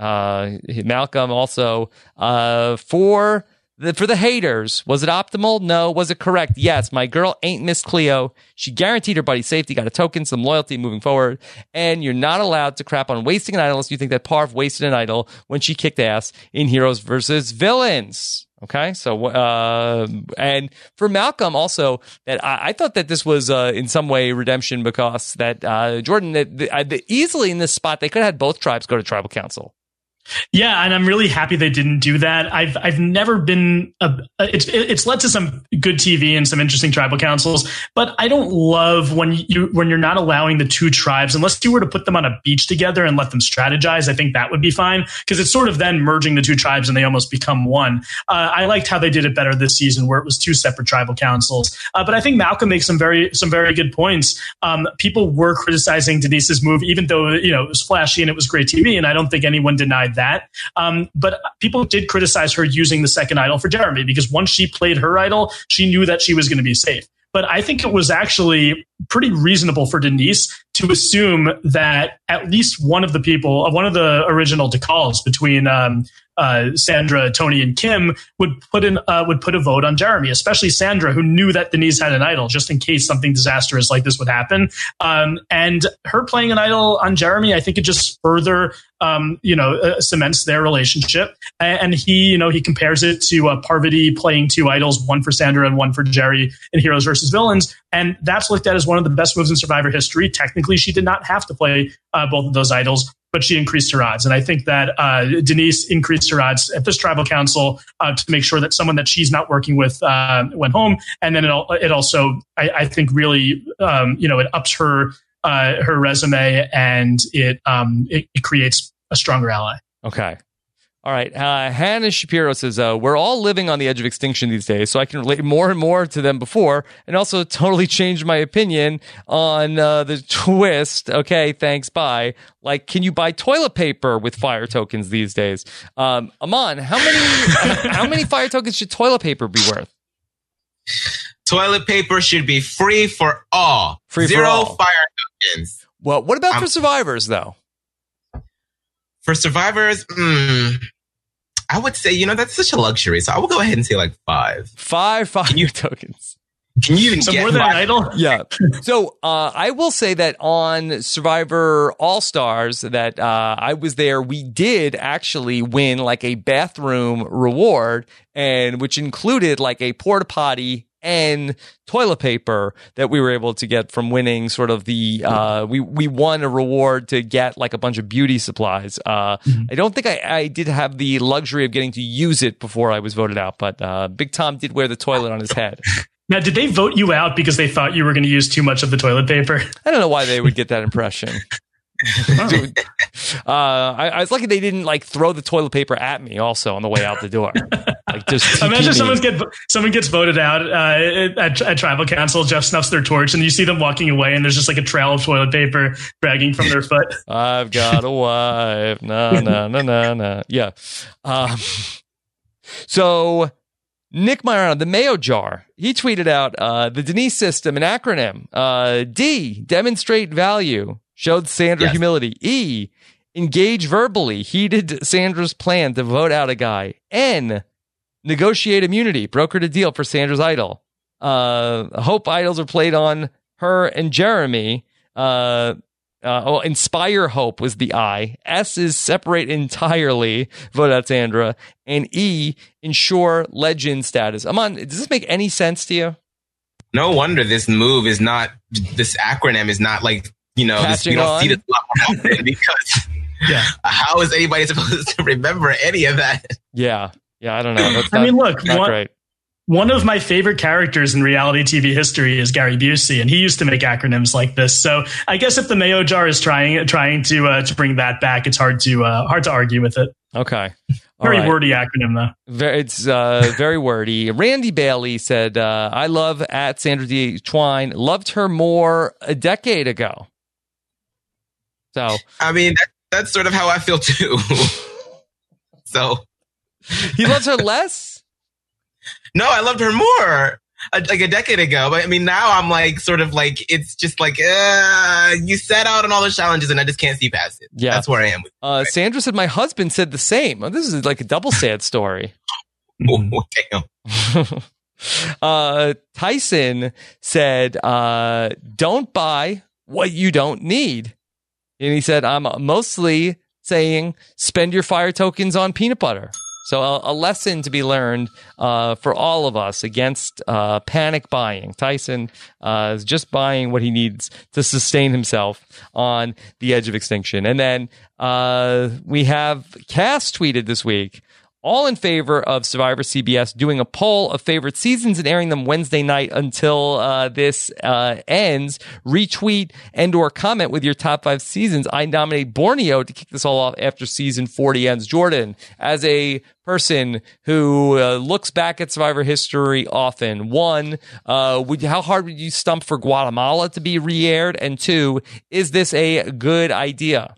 S2: Malcolm also, for the haters, was it optimal? No. Was it correct? Yes. My girl ain't Miss Cleo. She guaranteed her buddy's safety, got a token, some loyalty moving forward, and you're not allowed to crap on wasting an idol unless you think that Parv wasted an idol when she kicked ass in Heroes versus Villains. Okay, so and for Malcolm also, that I thought that this was in some way redemption, because that Jordan, that easily in this spot they could have had both tribes go to tribal council.
S3: Yeah, and I'm really happy they didn't do that. I've never been it's led to some good TV and some interesting tribal councils, but I don't love when you're not allowing the 2 tribes, unless you were to put them on a beach together and let them strategize. I think that would be fine, because it's sort of then merging the 2 tribes and they almost become one. I liked how they did it better this season, where it was 2 separate tribal councils. But I think Malcolm makes some very good points. People were criticizing Denise's move, even though it was flashy and it was great TV, and I don't think anyone denied that. But people did criticize her using the second idol for Jeremy, because once she played her idol, she knew that she was going to be safe. But I think it was actually pretty reasonable for Denise to assume that at least one of the original decals between Sandra, Tony, and Kim would put a vote on Jeremy, especially Sandra, who knew that Denise had an idol just in case something disastrous like this would happen. And her playing an idol on Jeremy, I think it just further cements their relationship. And he compares it to Parvati playing 2 idols, one for Sandra and one for Jerry in Heroes versus Villains. And that's looked at as one of the best moves in Survivor history. Technically, she did not have to play both of those idols, but she increased her odds. And I think that Denise increased her odds at this tribal council to make sure that someone that she's not working with went home. And then it also, I think, really, it ups her resume, and it creates a stronger ally.
S2: Okay. All right. Hannah Shapiro says, we're all living on the edge of extinction these days, so I can relate more and more to them before, and also totally changed my opinion on the twist. Okay, thanks, bye. Like, can you buy toilet paper with fire tokens these days? Aman, how many fire tokens should toilet paper be worth?
S4: Toilet paper should be free for all. Zero fire tokens.
S2: Well, what about for survivors, though?
S4: For survivors, I would say, that's such a luxury. So I will go ahead and say like 5.
S2: 5 fire tokens.
S4: Can you even get
S3: more than an idol?
S2: Yeah. So I will say that on Survivor All-Stars that I was there, we did actually win like a bathroom reward, and which included like a porta potty and toilet paper that we were able to get from winning sort of the we won a reward to get like a bunch of beauty supplies. I don't think I did have the luxury of getting to use it before I was voted out, but Big Tom did wear the toilet on his head.
S3: Now, did they vote you out because they thought you were going to use too much of the toilet paper?
S2: I don't know why they would get that impression. I was lucky they didn't like throw the toilet paper at me also on the way out the door. Like just
S3: imagine someone gets voted out at tribal council. Jeff snuffs their torch, and you see them walking away, and there's just like a trail of toilet paper dragging from their foot.
S2: I've got a wife. No. Yeah. So Nick Majorana, the Mayo Jar, he tweeted out the Denise system, an acronym. D, demonstrate value. Showed Sandra humility. E, engage verbally. Heeded Sandra's plan to vote out a guy. N, negotiate immunity. Brokered a deal for Sandra's idol. Hope idols are played on her and Jeremy. Inspire hope was the I. S is separate entirely. Vote out Sandra. And E, ensure legend status. Aman, does this make any sense to you?
S4: No wonder this acronym is not like, we don't see this a lot more often because how is anybody supposed to remember any of that?
S2: Yeah, I don't know. That's
S3: look,
S2: great.
S3: One of my favorite characters in reality TV history is Gary Busey, and he used to make acronyms like this. So I guess if the Mayo Jar is trying to bring that back, it's hard to argue with it.
S2: Okay.
S3: Very wordy acronym, though.
S2: It's very wordy. Randy Bailey said, I love at Sandra D. Twine. Loved her more a decade ago. So,
S4: I mean, that's sort of how I feel, too. So.
S2: He loves her less?
S4: No, I loved her more like a decade ago. But I mean, now I'm like, sort of like, it's just like, you set out on all the challenges and I just can't see past it.
S2: Yeah.
S4: That's where I am.
S2: Sandra said, my husband said the same. Oh, this is like a double sad story.
S4: Damn.
S2: Tyson said, don't buy what you don't need. And he said, I'm mostly saying spend your fire tokens on peanut butter. So a lesson to be learned for all of us against panic buying. Tyson is just buying what he needs to sustain himself on the edge of extinction. And then we have Cass tweeted this week, all in favor of Survivor CBS doing a poll of favorite seasons and airing them Wednesday night until this ends. Retweet and or comment with your top 5 seasons. I nominate Borneo to kick this all off after season 40 ends. Jordan, as a person who looks back at Survivor history often, 1, how hard would you stump for Guatemala to be re-aired? And 2, is this a good idea?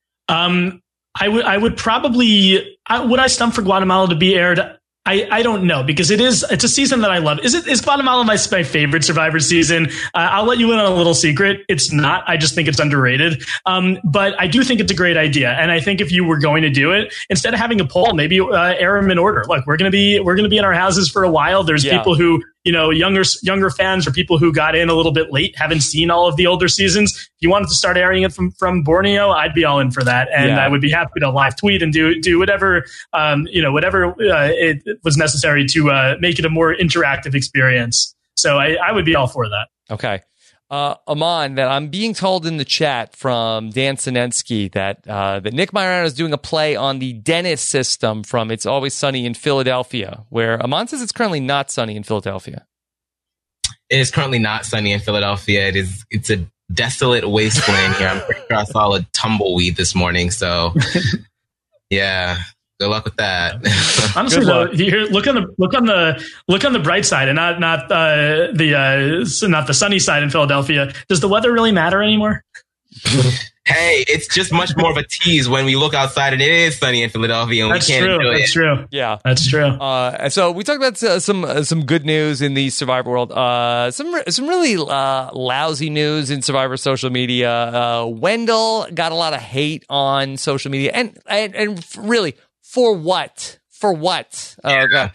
S3: I would probably, would I stump for Guatemala to be aired? I don't know, because it's a season that I love. Is Guatemala my favorite Survivor season? I'll let you in on a little secret. It's not. I just think it's underrated. But I do think it's a great idea. And I think if you were going to do it, instead of having a poll, maybe air them in order. Look, we're going to be in our houses for a while. There's people who, younger fans or people who got in a little bit late, haven't seen all of the older seasons. If you wanted to start airing it from Borneo, I'd be all in for that. And I would be happy to live tweet and do whatever, whatever it was necessary to make it a more interactive experience. So I would be all for that.
S2: Okay. Aman, that I'm being told in the chat from Dan Sinensky that Nick Majorana is doing a play on the Dennis system from It's Always Sunny in Philadelphia, where Aman says it's currently not sunny in Philadelphia.
S4: It is currently not sunny in Philadelphia. It's a desolate wasteland here. I'm pretty sure I saw a tumbleweed this morning. So, yeah. Good luck with that.
S3: Honestly, though, look on the bright side, and not the sunny side in Philadelphia. Does the weather really matter anymore?
S4: Hey, it's just much more of a tease when we look outside and it is sunny in Philadelphia and we can't enjoy it.
S3: That's true.
S2: Yeah,
S3: that's true.
S2: So we talked about some good news in the Survivor world. Some really lousy news in Survivor social media. Wendell got a lot of hate on social media, and really. For what? For what? Wendell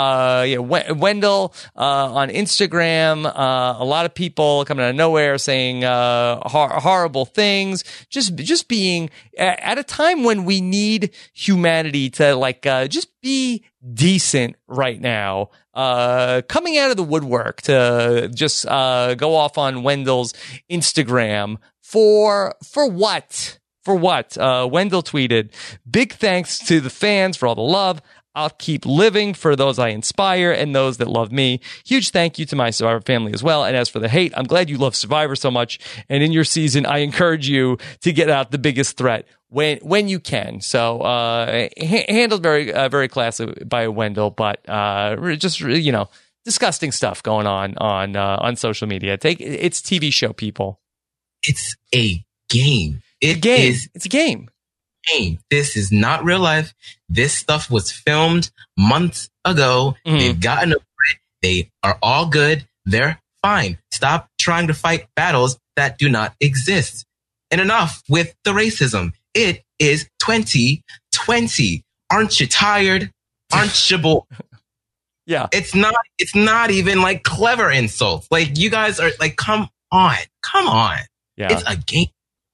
S2: on Instagram. A lot of people coming out of nowhere saying horrible things. Just being at a time when we need humanity to just be decent right now. Coming out of the woodwork to just go off on Wendell's Instagram for what? For what? Wendell tweeted, "Big thanks to the fans for all the love. I'll keep living for those I inspire and those that love me. Huge thank you to my Survivor family as well. And as for the hate, I'm glad you love Survivor so much. And in your season, I encourage you to get out the biggest threat when you can." So handled very very classy by Wendell, but just disgusting stuff going on social media. It's TV show, people.
S4: It's a game.
S2: It's a game.
S4: This is not real life. This stuff was filmed months ago. Mm-hmm. They've gotten over it. They are all good. They're fine. Stop trying to fight battles that do not exist. And enough with the racism. It is 2020. Aren't you tired? Aren't you bored?
S2: Yeah.
S4: It's not even like clever insults. Like, you guys are like, come on.
S2: Yeah.
S4: It's a game.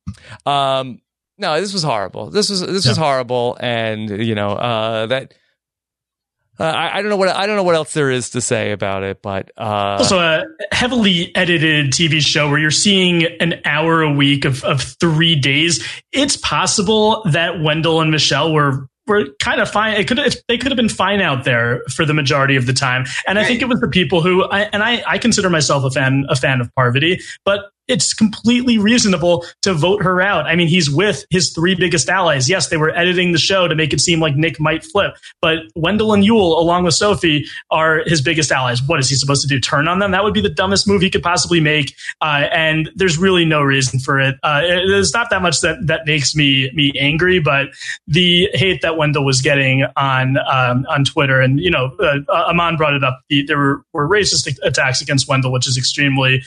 S2: No, this was horrible. This was horrible, and that I don't know what else there is to say about it. But
S3: also a heavily edited TV show where you're seeing an hour a week of 3 days. It's possible that Wendell and Michelle were kind of fine. They could have been fine out there for the majority of the time. And I think it was the people who I consider myself a fan of Parvati, but it's completely reasonable to vote her out. I mean, he's with his 3 biggest allies. Yes, they were editing the show to make it seem like Nick might flip, but Wendell and Yul, along with Sophie, are his biggest allies. What is he supposed to do? Turn on them? That would be the dumbest move he could possibly make. And there's really no reason for it. There's not that much that makes me angry, but the hate that Wendell was getting on Twitter, and Aman brought it up. There were racist attacks against Wendell, which is extremely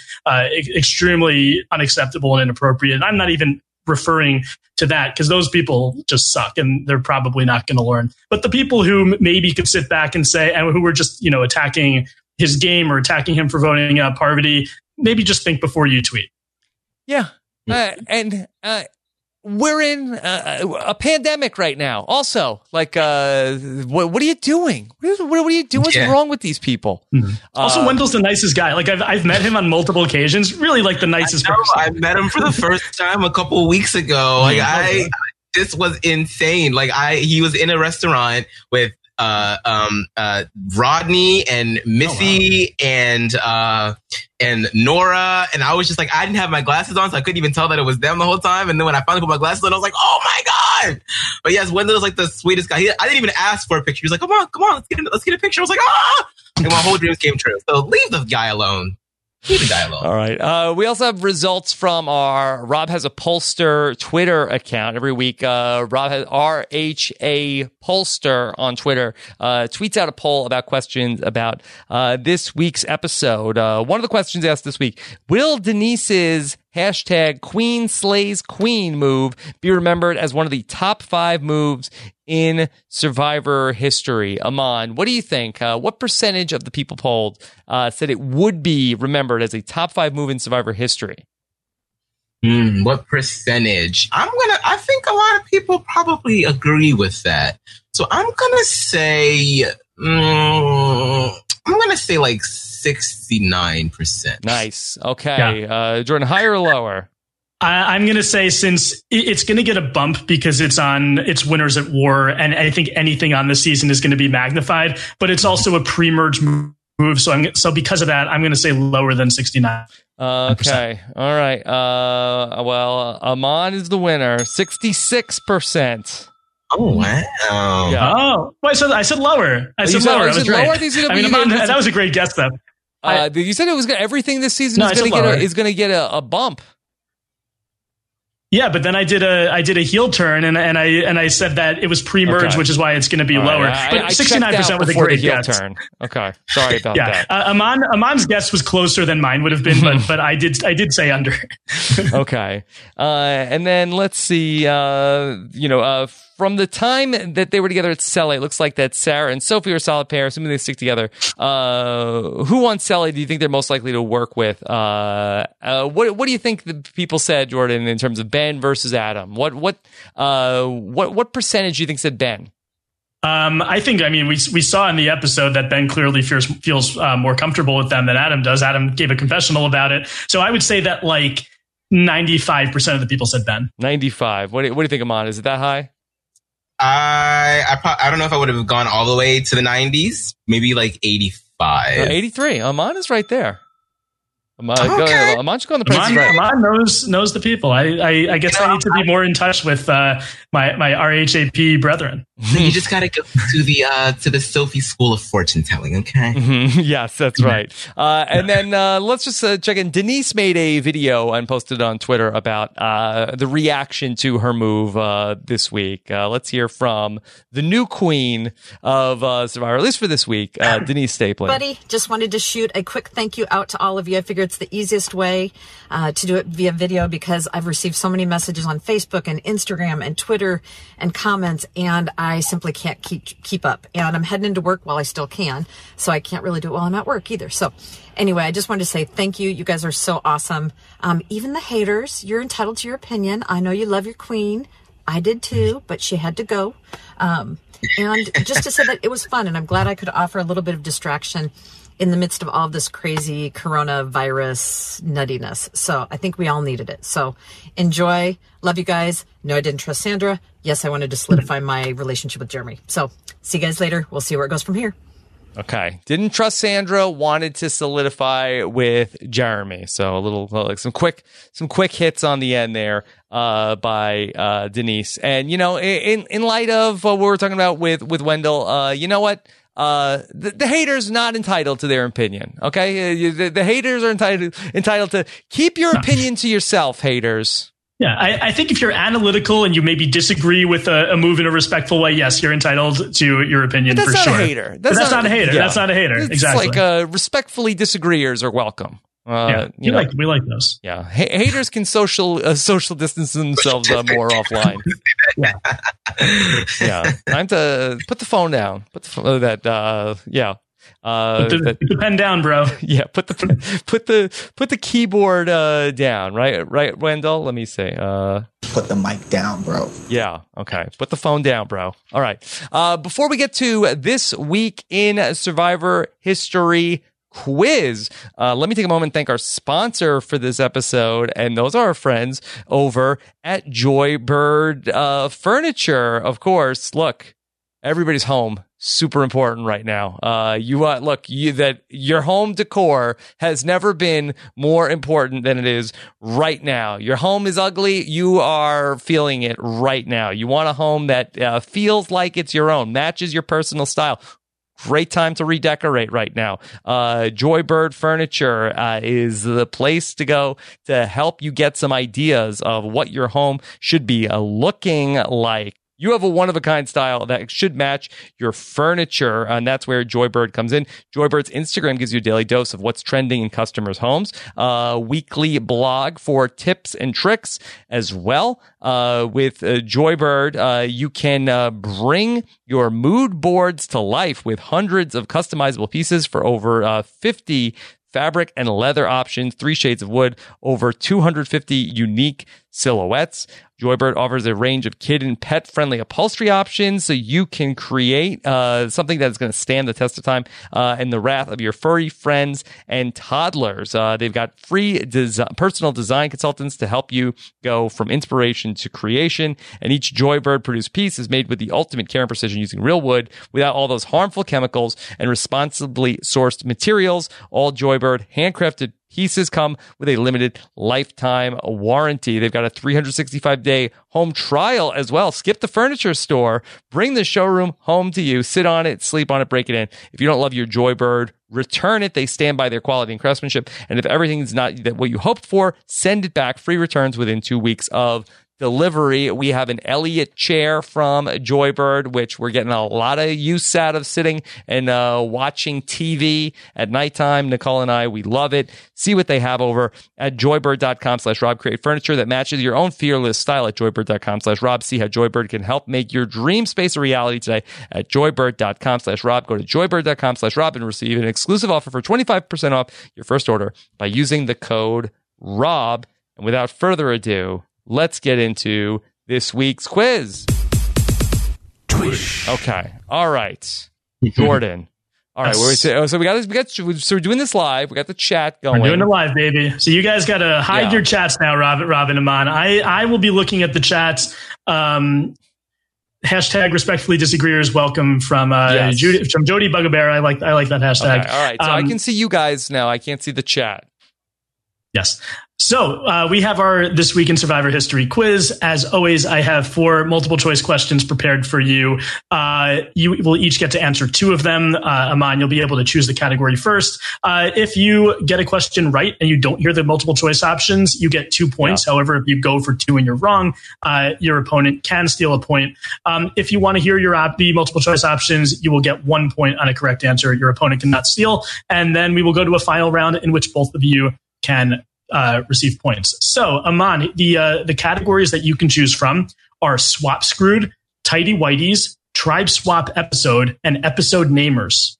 S3: unacceptable and inappropriate. And I'm not even referring to that because those people just suck and they're probably not going to learn. But the people who maybe could sit back and say, and who were just attacking his game or attacking him for voting out Parvati, maybe just think before you tweet.
S2: Yeah. We're in a pandemic right now. Also, what are you doing? What are you doing? What's wrong with these people?
S3: Mm-hmm. Also, Wendell's the nicest guy. Like I've met him on multiple occasions. Really, like the nicest person.
S4: I met him for the first time a couple of weeks ago. This was insane. He was in a restaurant with Rodney and Missy and Nora, and I was just like, I didn't have my glasses on, so I couldn't even tell that it was them the whole time. And then when I finally put my glasses on, I was like, oh my god! But yes, Wendell was like the sweetest guy. I didn't even ask for a picture. He was like, come on, let's get a picture. I was like, and my whole dreams came true. So leave the guy alone. Leave the guy alone.
S2: All right. We also have results from our Rob Has a Pollster Twitter account. Every week, Rob has RHA Pollster on Twitter tweets out a poll about questions about this week's episode. One of the questions asked this week: will Denise's hashtag Queen Slays Queen move be remembered as one of the top 5 moves in Survivor history? Aman, what do you think? What percentage of the people polled said it would be remembered as a top 5 move in Survivor history?
S4: What percentage? I think a lot of people probably agree with that. So I'm gonna say, like 69%.
S2: Nice. Okay. Yeah. Jordan, higher or lower?
S3: I'm going to say, since it's going to get a bump because it's Winners at War, and I think anything on this season is going to be magnified, but it's also a pre-merge move. So because of that, I'm going to say lower than 69.
S2: Okay. All right. Well, Aman is the winner. 66%.
S4: Oh, wow.
S3: Yeah. Oh, well, I said lower. I said lower. I was right. Aman, that was a great guess, though.
S2: You said it was everything this season is going to get a bump.
S3: Yeah, but then I did a heel turn and I said that it was pre-merge, which is why it's going to be lower. But 69% with a great guess.
S2: Turn. Okay, sorry about that.
S3: Amon's guess was closer than mine would have been, but I did say under.
S2: Okay, and then let's see. From the time that they were together at Cele, it looks like that Sarah and Sophie are a solid pair. Assuming they stick together, who on Cele do you think they're most likely to work with? What do you think the people said, Jordan, in terms of Ben versus Adam? What percentage do you think said Ben?
S3: I mean, we saw in the episode that Ben clearly feels more comfortable with them than Adam does. Adam gave a confessional about it, so I would say that like 95% of the people said Ben.
S2: 95. What do you think, Amon? Is it that high?
S4: I don't know if I would have gone all the way to the 90s. Maybe like 85.
S2: 83. Amon is right there. Amon should go on the Price is Right.
S3: Amon knows the people. I guess I need to be more in touch with my RHAP brethren.
S4: You just got to go to the Sophie School of Fortune Telling, okay?
S2: Mm-hmm. Yes, that's right. And then let's just check in. Denise made a video and posted on Twitter about the reaction to her move this week. Let's hear from the new queen of Survivor, at least for this week, Denise Stapler.
S13: Buddy, just wanted to shoot a quick thank you out to all of you. I figured it's the easiest way to do it via video because I've received so many messages on Facebook and Instagram and Twitter and comments, and I simply can't keep up. And I'm heading into work while I still can, so I can't really do it while I'm at work either. So anyway, I just wanted to say thank you. You guys are so awesome. Even the haters, you're entitled to your opinion. I know you love your queen. I did too, but she had to go. And just to say that it was fun, and I'm glad I could offer a little bit of distraction in the midst of all of this crazy coronavirus nuttiness. So I think we all needed it. So enjoy. Love you guys. No, I didn't trust Sandra. Yes, I wanted to solidify my relationship with Jeremy. So see you guys later. We'll see where it goes from here.
S2: Okay. Didn't trust Sandra, wanted to solidify with Jeremy. So a little, like some quick hits on the end there, by, Denise. And, in light of what we're talking about with Wendell, you know what? The haters not entitled to their opinion. Okay. The haters are entitled to keep your opinion to yourself, haters.
S3: Yeah, I think if you're analytical and you maybe disagree with a move in a respectful way, yes, you're entitled to your opinion for sure.
S2: That's not a hater.
S3: That's not a hater.
S2: Yeah.
S3: That's not a hater.
S2: It's
S3: exactly.
S2: like respectfly disagreeers are welcome.
S3: We like those.
S2: Yeah, haters can social distance themselves more offline. Yeah, time to put the phone down. Put the
S3: Put the pen down, bro.
S2: Yeah, put the keyboard down. Right, Wendell. Let me say.
S14: Put the mic down, bro.
S2: Yeah. Okay. Put the phone down, bro. All right. Before we get to this week in Survivor history quiz, let me take a moment and thank our sponsor for this episode, and those are our friends over at Joybird Furniture. Of course, look, everybody's home. Super important right now. That your home decor has never been more important than it is right now. Your home is ugly. You are feeling it right now. You want a home that feels like it's your own, matches your personal style. Great time to redecorate right now. Joybird Furniture is the place to go to help you get some ideas of what your home should be looking like. You have a one-of-a-kind style that should match your furniture, and that's where Joybird comes in. Joybird's Instagram gives you a daily dose of what's trending in customers' homes. Weekly blog for tips and tricks as well. With Joybird, you can bring your mood boards to life with hundreds of customizable pieces for over 50 fabric and leather options, 3 shades of wood, over 250 unique silhouettes. Joybird offers a range of kid and pet friendly upholstery options so you can create something that's going to stand the test of time and the wrath of your furry friends and toddlers. They've got free personal design consultants to help you go from inspiration to creation. And each Joybird produced piece is made with the ultimate care and precision using real wood without all those harmful chemicals and responsibly sourced materials. All Joybird handcrafted pieces come with a limited lifetime warranty. They've got a 365-day home trial as well. Skip the furniture store. Bring the showroom home to you. Sit on it, sleep on it, break it in. If you don't love your Joybird, return it. They stand by their quality and craftsmanship. And if everything is not what you hoped for, send it back. Free returns within 2 weeks of delivery. We have an Elliott chair from Joybird, which we're getting a lot of use out of sitting and watching TV at nighttime. Nicole and I, we love it. See what they have over at joybird.com/Rob. Create furniture that matches your own fearless style at joybird.com/Rob. See how Joybird can help make your dream space a reality today at joybird.com/Rob. Go to joybird.com/Rob and receive an exclusive offer for 25% off your first order by using the code ROB. And without further ado, let's get into this week's quiz.
S11: Twish.
S2: Okay. All right. Jordan. All right. So we're doing this live. We got the chat going.
S3: We're doing it live, baby. So you guys got to hide your chats now, Rob and Aman. I will be looking at the chats. Hashtag respectfully disagreeers welcome from Jody Bugbear. I like that hashtag.
S2: Okay. All right. So I can see you guys now. I can't see the chat.
S3: Yes. So we have our This Week in Survivor History quiz. As always, I have 4 multiple choice questions prepared for you. You will each get to answer 2 of them. Aman, you'll be able to choose the category first. If you get a question right and you don't hear the multiple choice options, you get 2 points. Yeah. However, if you go for 2 and you're wrong, your opponent can steal a point. If you want to hear the multiple choice options, you will get 1 point on a correct answer. Your opponent cannot steal. And then we will go to a final round in which both of you can receive points. So, Aman, the categories that you can choose from are Swap Screwed, Tidy Whities, Tribe Swap Episode, and Episode Namers.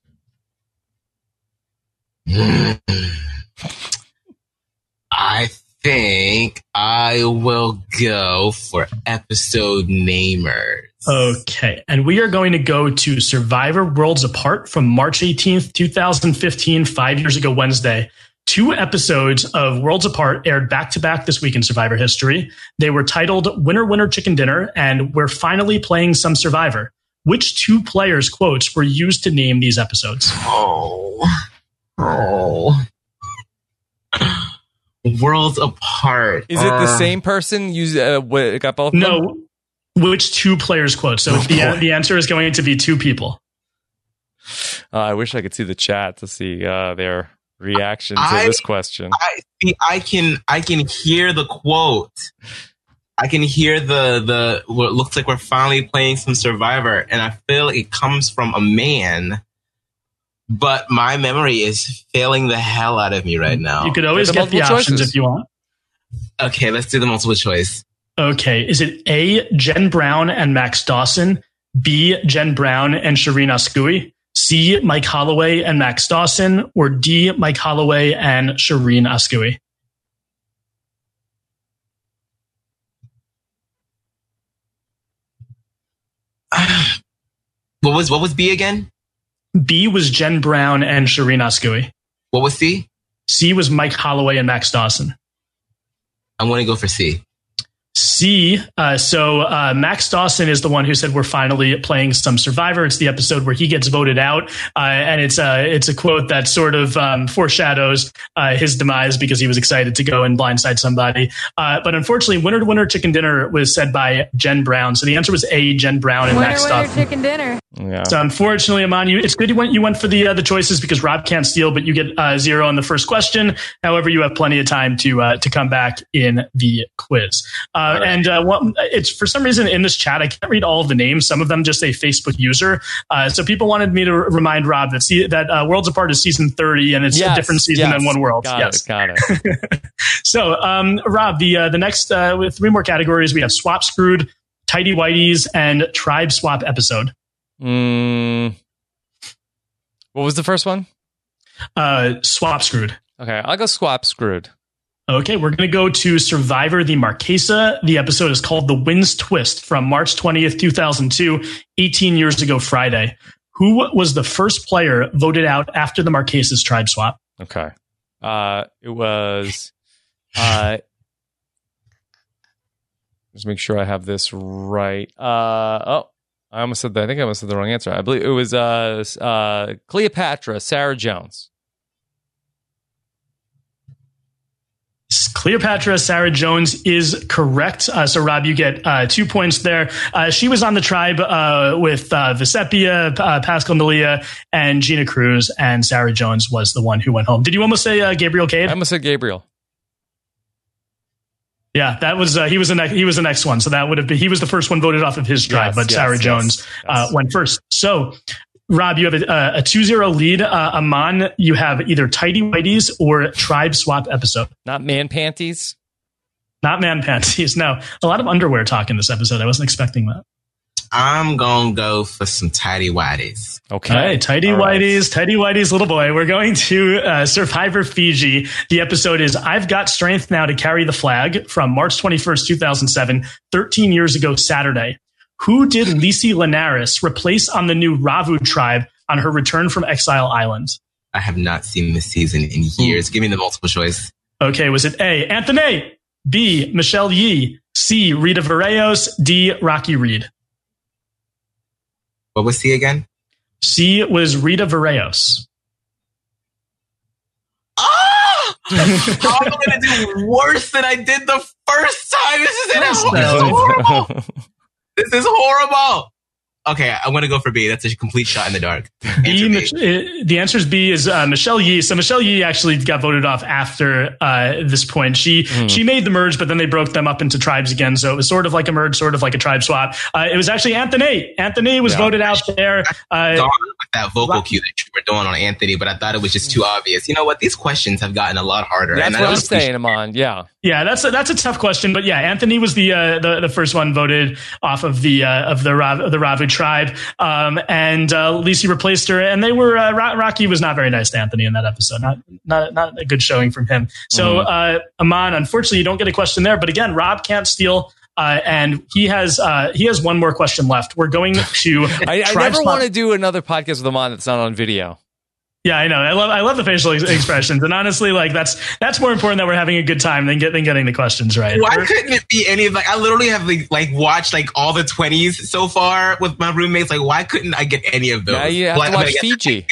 S4: I think I will go for Episode Namers.
S3: Okay, and we are going to go to Survivor Worlds Apart from March 18th, 2015, 5 years ago Wednesday. 2 episodes of Worlds Apart aired back-to-back this week in Survivor history. They were titled Winner, Winner, Chicken Dinner, and We're Finally Playing Some Survivor. Which 2 players' quotes were used to name these episodes?
S4: Worlds Apart.
S2: Is it the same person? Got both?
S3: No. Which 2 players' quotes? So the answer is going to be 2 people.
S2: I wish I could see the chat to see their reaction to this question.
S4: I can hear the quote. I can hear the what looks like we're finally playing some Survivor, and I feel it comes from a man. But my memory is failing the hell out of me right now.
S3: You could always get the options if you want.
S4: Okay, let's do the multiple choice.
S3: Okay, is it A, Jen Brown and Max Dawson, B, Jen Brown and Shireen Askewi, C, Mike Holloway and Max Dawson, or D, Mike Holloway and Shireen Askewi?
S4: What was B again?
S3: B was Jen Brown and Shireen Askewi.
S4: What was C?
S3: C was Mike Holloway and Max Dawson.
S4: I'm going to go for C.
S3: C. So Max Dawson is the one who said we're finally playing some Survivor. It's the episode where he gets voted out, and it's a quote that sort of foreshadows his demise because he was excited to go and blindside somebody. But unfortunately, Winner, Winner, Chicken Dinner was said by Jen Brown. So the answer was A, Jen Brown and Max Dawson.
S15: Winner, Chicken Dinner.
S2: Yeah.
S3: So unfortunately, Aman, it's good you went for the choices because Rob can't steal, but you get 0 on the first question. However, you have plenty of time to come back in the quiz. And it's for some reason in this chat, I can't read all of the names. Some of them just say Facebook user. So people wanted me to remind Rob that Worlds Apart is season 30 and it's a different season than One World.
S2: Got it.
S3: So, Rob, the next with 3 more categories, we have Swap Screwed, Tidy Whities, and Tribe Swap Episode.
S2: What was the first one?
S3: Swap Screwed.
S2: Okay, I'll go Swap Screwed.
S3: Okay, we're going to go to Survivor the Marquesa. The episode is called The Wind's Twist from March 20th, 2002, 18 years ago Friday. Who was the first player voted out after the Marquesas tribe swap?
S2: Okay. It was... Let's make sure I have this right. I almost said that. I think I almost said the wrong answer. I believe it was Cleopatra, Sarah Jones.
S3: Cleopatra, Sarah Jones is correct. So, Rob, you get 2 points there. She was on the tribe with Vesepia, Pascal Malia, and Gina Cruz, and Sarah Jones was the one who went home. Did you almost say Gabriel Cade?
S2: I almost said Gabriel.
S3: Yeah, that was he was the next one. So that would have been, he was the first one voted off of his tribe, but Sarah Jones went first. So, Rob, you have a 2-0 lead. Aman, you have either Tidy Whities or Tribe Swap episode.
S2: Not Man Panties?
S3: Not Man Panties, no. A lot of underwear talk in this episode. I wasn't expecting that.
S4: I'm going to go for some Tidy Whities.
S2: Okay.
S3: All right, Tidy Whities, little boy. We're going to Survivor Fiji. The episode is I've Got Strength Now to Carry the Flag from March 21st, 2007, 13 years ago Saturday. Who did Lisi Linares replace on the new Ravu tribe on her return from Exile Island?
S4: I have not seen this season in years. Give me the multiple choice.
S3: Okay, was it A, Anthony, B, Michelle Yee, C, Rita Varejos, D, Rocky Reed?
S4: What was C again? C
S3: was Rita Varejos.
S4: Oh! I'm going to do worse than I did the first time. This is horrible. This is horrible. Okay, I'm going to go for B. That's a complete shot in the dark.
S3: The answer is B, is Michelle Yee. So Michelle Yee actually got voted off after this point. She made the merge, but then they broke them up into tribes again. So it was sort of like a merge, sort of like a tribe swap. It was actually Anthony. Anthony was voted out there.
S4: That vocal cue that you were doing on Anthony, but I thought it was just too obvious. You know what? These questions have gotten a lot harder.
S2: That's what I'm saying, Aman. Yeah.
S3: Yeah, that's a tough question, but yeah, Anthony was the first one voted off of the Ravu tribe, and Lisi replaced her, and they were Rocky was not very nice to Anthony in that episode. Not a good showing from him. So Aman, unfortunately, you don't get a question there. But again, Rob can't steal. And he has one more question left. We're going to.
S2: I never want to do another podcast with Aman that's not on video.
S3: Yeah, I know. I love the facial expressions, and honestly, like that's more important that we're having a good time than getting the questions right.
S4: Why couldn't it be any of I literally have watched all the 20s so far with my roommates. Like, why couldn't I get any of those?
S2: Yeah, you have to watch Fiji.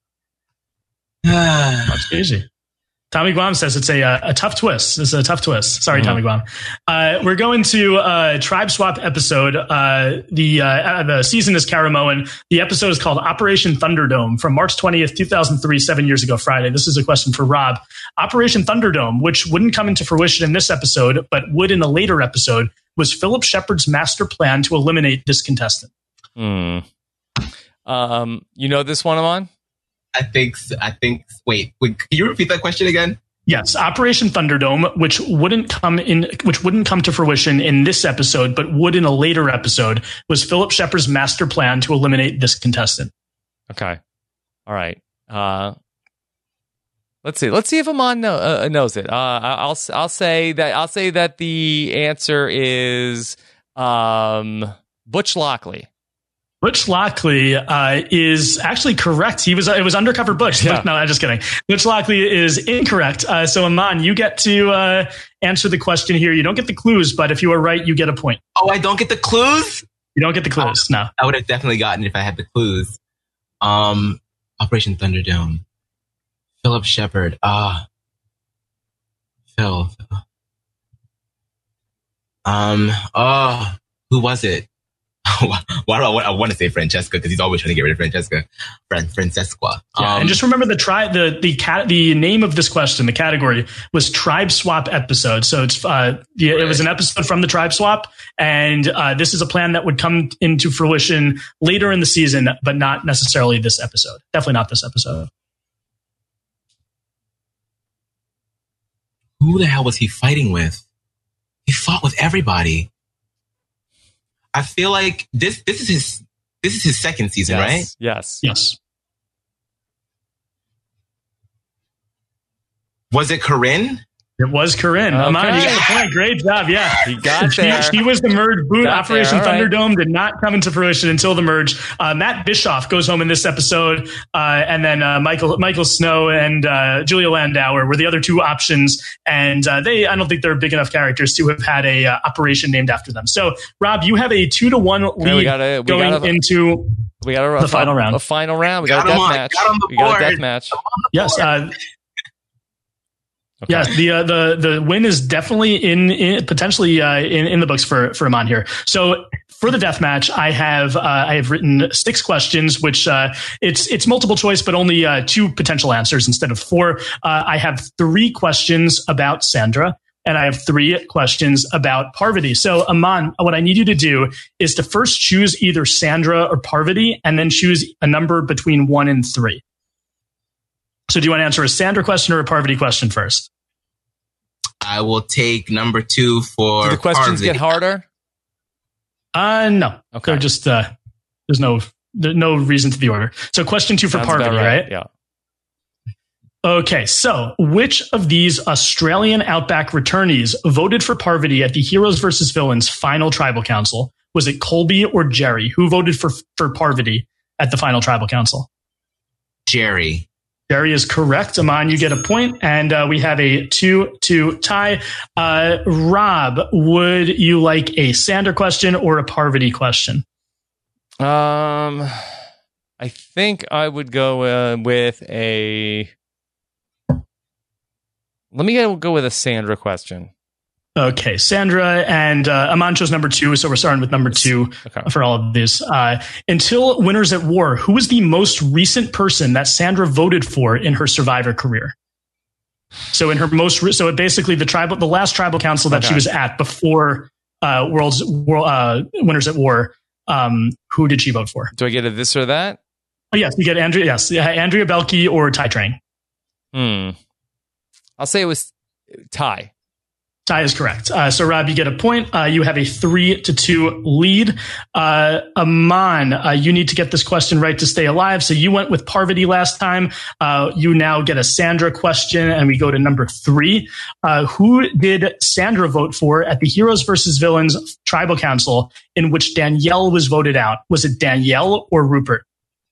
S3: Watch Fiji. Tommy Guam says it's a tough twist. This is a tough twist. Sorry, Tommy Guam. We're going to Tribe Swap episode. The season is Karamoan. The episode is called Operation Thunderdome from March 20th, 2003, 7 years ago Friday. This is a question for Rob. Operation Thunderdome, which wouldn't come into fruition in this episode, but would in a later episode, was Philip Shepard's master plan to eliminate this contestant.
S2: You know this one, Aman?
S4: I think. Wait, can you repeat that question again?
S3: Yes, Operation Thunderdome, which wouldn't come to fruition in this episode, but would in a later episode, was Philip Shepard's master plan to eliminate this contestant.
S2: Okay, all right. Let's see if Aman knows it. I'll say that the answer is Butch Lockley.
S3: Butch Lockley is actually correct. It was Undercover Butch. Yeah. No, I'm just kidding. Butch Lockley is incorrect. So Aman, you get to answer the question here. You don't get the clues, but if you are right, you get a point.
S4: Oh, I don't get the clues?
S3: You don't get the clues. No.
S4: I would have definitely gotten it if I had the clues. Operation Thunderdome. Philip Shepard. Phil. Who was it? Why do I want to say Francesca? Because he's always trying to get rid of Francesca. Francesca.
S3: And just remember the name of this question, the category was Tribe Swap episode. So it's it was an episode from the Tribe Swap, and this is a plan that would come into fruition later in the season, but not necessarily this episode. Definitely not this episode.
S4: Who the hell was he fighting with? He fought with everybody. I feel like this is his second season, right?
S2: Yes.
S4: Was it Corinne?
S3: It was Corinne. Okay. Aman, you got the point. Great job. Yeah.
S2: You got there.
S3: She was the merge boot. Operation Thunderdome did not come into fruition until the merge. Matt Bischoff goes home in this episode. And then Michael Snow and Julia Landauer were the other two options. And I don't think they're big enough characters to have had a operation named after them. So, Rob, you have a 2-1 lead going into the final round.
S2: A final round. We got a death match. We got a death match.
S3: Yes. Okay. Yes, the win is definitely potentially in the books for Aman here. So for the death match, I have written 6 questions, which it's multiple choice, but only 2 potential answers instead of 4. I have 3 questions about Sandra, and I have 3 questions about Parvati. So, Aman, what I need you to do is to first choose either Sandra or Parvati, and then choose a number between 1 and 3. So do you want to answer a Sandra question or a Parvati question first?
S4: I will take number 2 for
S2: Do the questions
S4: Parvati.
S2: get harder?
S3: No.
S2: Okay.
S3: They're just, there's no reason to the order. So question 2 for
S2: Sounds
S3: Parvati,
S2: about
S3: right?
S2: Yeah.
S3: Okay, so which of these Australian Outback returnees voted for Parvati at the Heroes versus Villains final tribal council? Was it Colby or Jerry? Who voted for Parvati at the final tribal council?
S4: Jerry.
S3: Jerry is correct. Aman, you get a point, and we have a 2-2 tie. Rob, would you like a Sandra question or a Parvati question?
S2: I think I would go with a... Let me go with a Sandra question.
S3: Okay, Sandra, and Aman chose number 2, so we're starting with number 2 for all of these. Until Winners at War, who was the most recent person that Sandra voted for in her Survivor career? So in her basically the last tribal council that she was at before Winners at War, who did she vote for?
S2: Do I get a this or that?
S3: Oh yes, you get Andrea. Yes, Andrea Belke or Ty Train.
S2: I'll say it was Ty.
S3: Ty is correct. So Rob, you get a point. You have a 3-2 lead. Aman, you need to get this question right to stay alive. So you went with Parvati last time. You now get a Sandra question, and we go to number 3. Who did Sandra vote for at the Heroes versus Villains Tribal Council in which Danielle was voted out? Was it Danielle or Rupert?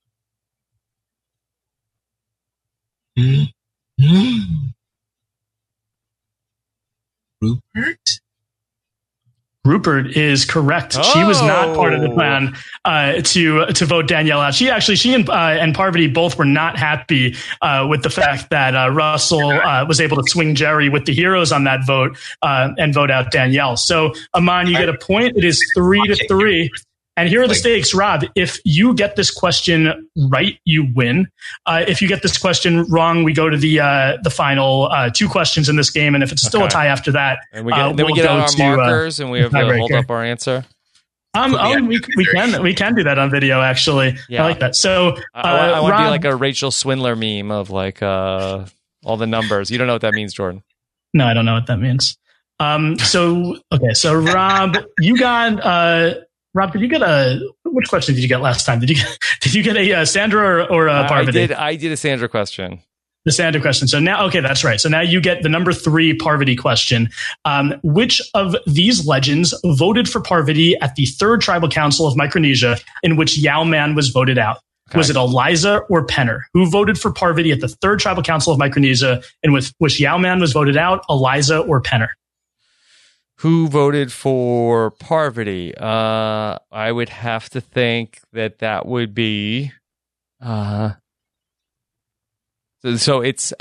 S3: Rupert is correct.
S2: Oh.
S3: She was not part of the plan to vote Danielle out. She and Parvati both were not happy with the fact that Russell was able to swing Jerry with the Heroes on that vote and vote out Danielle. So, Aman, you get a point. It is 3-3. And here are the stakes, Rob. If you get this question right, you win. If you get this question wrong, we go to the final 2 questions in this game. And if it's still a tie after that,
S2: and we get out our markers and we have to hold up our answer.
S3: We can do that on video. Actually, yeah. I like that. So
S2: I want to be like a Rachel Swindler meme of like all the numbers. You don't know what that means, Jordan?
S3: No, I don't know what that means. So Rob, you got. Rob, did you get which question did you get last time? Did you get a Sandra or a Parvati?
S2: I did a Sandra question.
S3: The Sandra question. So now, okay, that's right. So now you get the number 3 Parvati question. Which of these legends voted for Parvati at the 3rd Tribal Council of Micronesia in which Yao Man was voted out? Okay. Was it Eliza or Penner? Who voted for Parvati at the 3rd Tribal Council of Micronesia in which Yao Man was voted out? Eliza or Penner?
S2: Who voted for Parvati? I would have to think that would be. So it's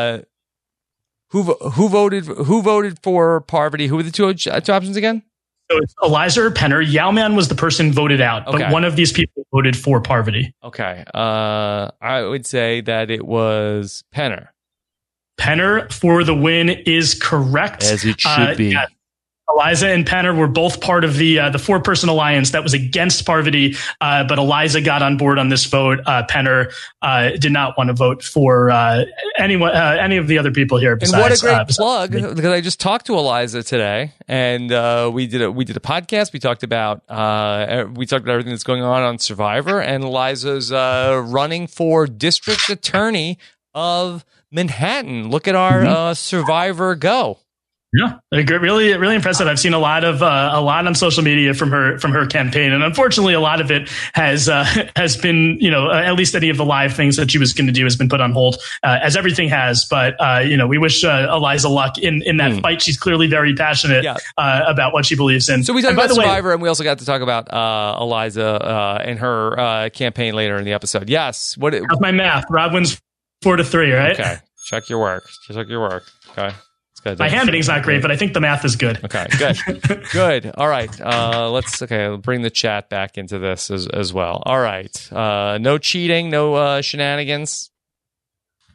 S2: who voted for Parvati? Who were the two options again?
S3: So it's Eliza or Penner. Yao Man was the person voted out, but one of these people voted for Parvati.
S2: Okay. I would say that it was Penner.
S3: Penner for the win is correct.
S2: As it should be.
S3: Yeah. Eliza and Penner were both part of the 4-person alliance that was against Parvati, but Eliza got on board on this vote. Penner did not want to vote for any of the other people here. Besides,
S2: and what a great plug! Because I just talked to Eliza today, and we did a podcast. We talked about everything that's going on Survivor, and Eliza's running for district attorney of Manhattan. Look at our Survivor go.
S3: Yeah, really, really impressive. I've seen a lot on social media from her campaign, and unfortunately, a lot of it has been, at least any of the live things that she was going to do has been put on hold, as everything has. But we wish Eliza luck in that fight. She's clearly very passionate about what she believes in.
S2: So we talked about Survivor, and we also got to talk about Eliza and her campaign later in the episode. Yes,
S3: how's my math? Rob wins 4-3, right?
S2: Okay, check your work. Okay.
S3: My handwriting's not great, but I think the math is good.
S2: Okay, good. Good. All right. Let's bring the chat back into this as well. All right. No cheating, no shenanigans.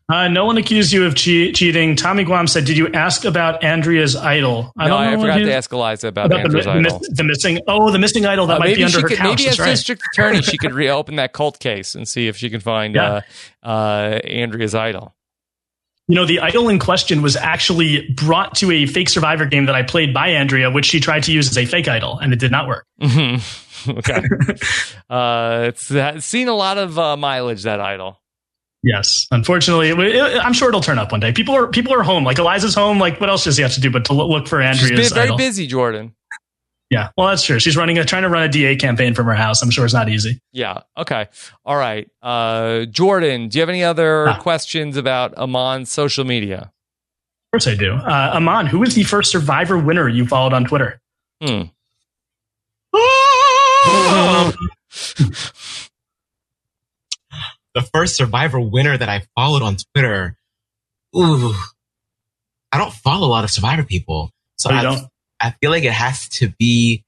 S3: No one accused you of cheating. Tommy Guam said, "Did you ask about Andrea's idol?"
S2: I forgot to ask Eliza about Andrea's idol.
S3: The missing idol that might be under her couch.
S2: Maybe as district attorney, she could reopen that cult case and see if she can find Andrea's idol.
S3: You know, the idol in question was actually brought to a fake Survivor game that I played by Andrea, which she tried to use as a fake idol, and it did not work.
S2: Mm-hmm. Okay. It's seen a lot of mileage, that idol.
S3: Yes, unfortunately, I'm sure it'll turn up one day. People are home. Like Eliza's home. Like, what else does he have to do but to look for Andrea's idol?
S2: She's been very busy, Jordan.
S3: Yeah, well, that's true. She's trying to run a DA campaign from her house. I'm sure it's not easy.
S2: Yeah. Okay. All right. Jordan, do you have any other questions about Amon's social media?
S3: Of course I do. Amon, who is the first Survivor winner you followed on Twitter?
S4: The first Survivor winner that I followed on Twitter. Ooh, I don't follow a lot of Survivor people, so I feel like it has to be.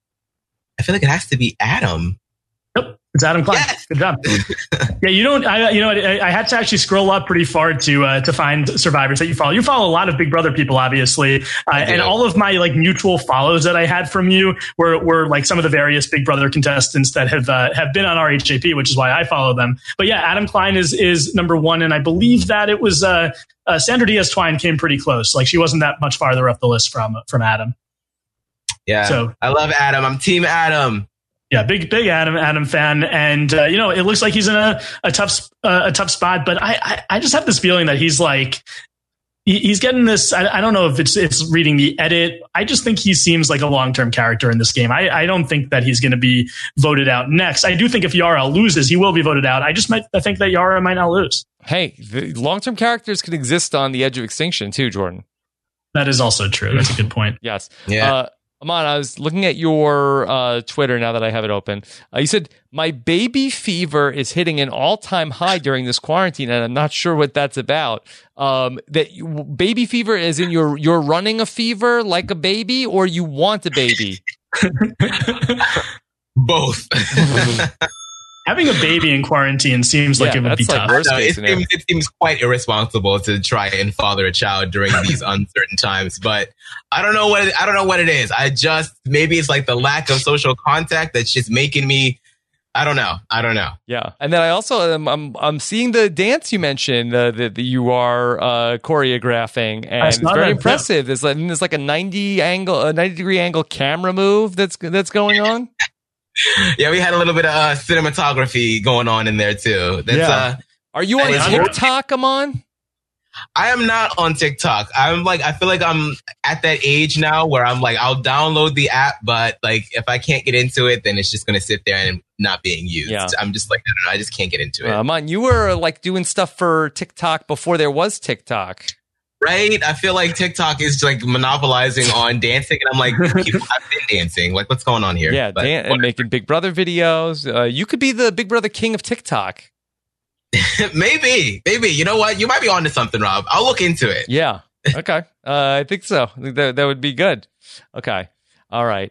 S4: Adam.
S3: Yep, it's Adam Klein. Yes! Good job. Yeah, you don't. I had to actually scroll up pretty far to find survivors that you follow. You follow a lot of Big Brother people, obviously, and all of my like mutual follows that I had from you were like some of the various Big Brother contestants that have been on RHAP, which is why I follow them. But yeah, Adam Klein is number one, and I believe that it was Sandra Diaz-Twine came pretty close. Like she wasn't that much farther up the list from Adam.
S4: Yeah, so I love Adam. I'm Team Adam.
S3: Yeah, big Adam fan, and it looks like he's in a tough spot. But I just have this feeling that he's like he's getting this. I don't know if it's reading the edit. I just think he seems like a long-term character in this game. I don't think that he's going to be voted out next. I do think if Yara loses, he will be voted out. I think that Yara might not lose.
S2: Hey, the long-term characters can exist on the edge of extinction too, Jordan.
S3: That is also true. That's a good point.
S2: Yes.
S4: Yeah.
S2: Amon, I was looking at your Twitter now that I have it open. You said, my baby fever is hitting an all-time high during this quarantine, and I'm not sure what that's about. Baby fever is in you're running a fever like a baby, or you want a baby?
S4: Both.
S3: Having a baby in quarantine seems like it would be tough.
S4: It seems quite irresponsible to try and father a child during these uncertain times. But I don't know what it is. Maybe it's like the lack of social contact that's just making me. I don't know.
S2: Yeah, and then I also I'm seeing the dance you mentioned that you are choreographing, and it's very impressive. There's like a 90 degree angle camera move that's going on.
S4: Yeah, we had a little bit of cinematography going on in there too.
S2: Are you on TikTok, Amon?
S4: I am not on TikTok. I feel like I'm at that age now where I'm like, I'll download the app, but like if I can't get into it, then it's just going to sit there and not being used. Yeah. I'm just like, I don't know, I just can't get into it.
S2: Amon, you were like doing stuff for TikTok before there was TikTok.
S4: Right? I feel like TikTok is like monopolizing on dancing, and I'm like, people have been dancing. Like, what's going on here?
S2: Yeah, and making Big Brother videos. You could be the Big Brother king of TikTok.
S4: Maybe. You know what? You might be onto something, Rob. I'll look into it.
S2: Yeah. Okay. I think so. I think that would be good. Okay. All right.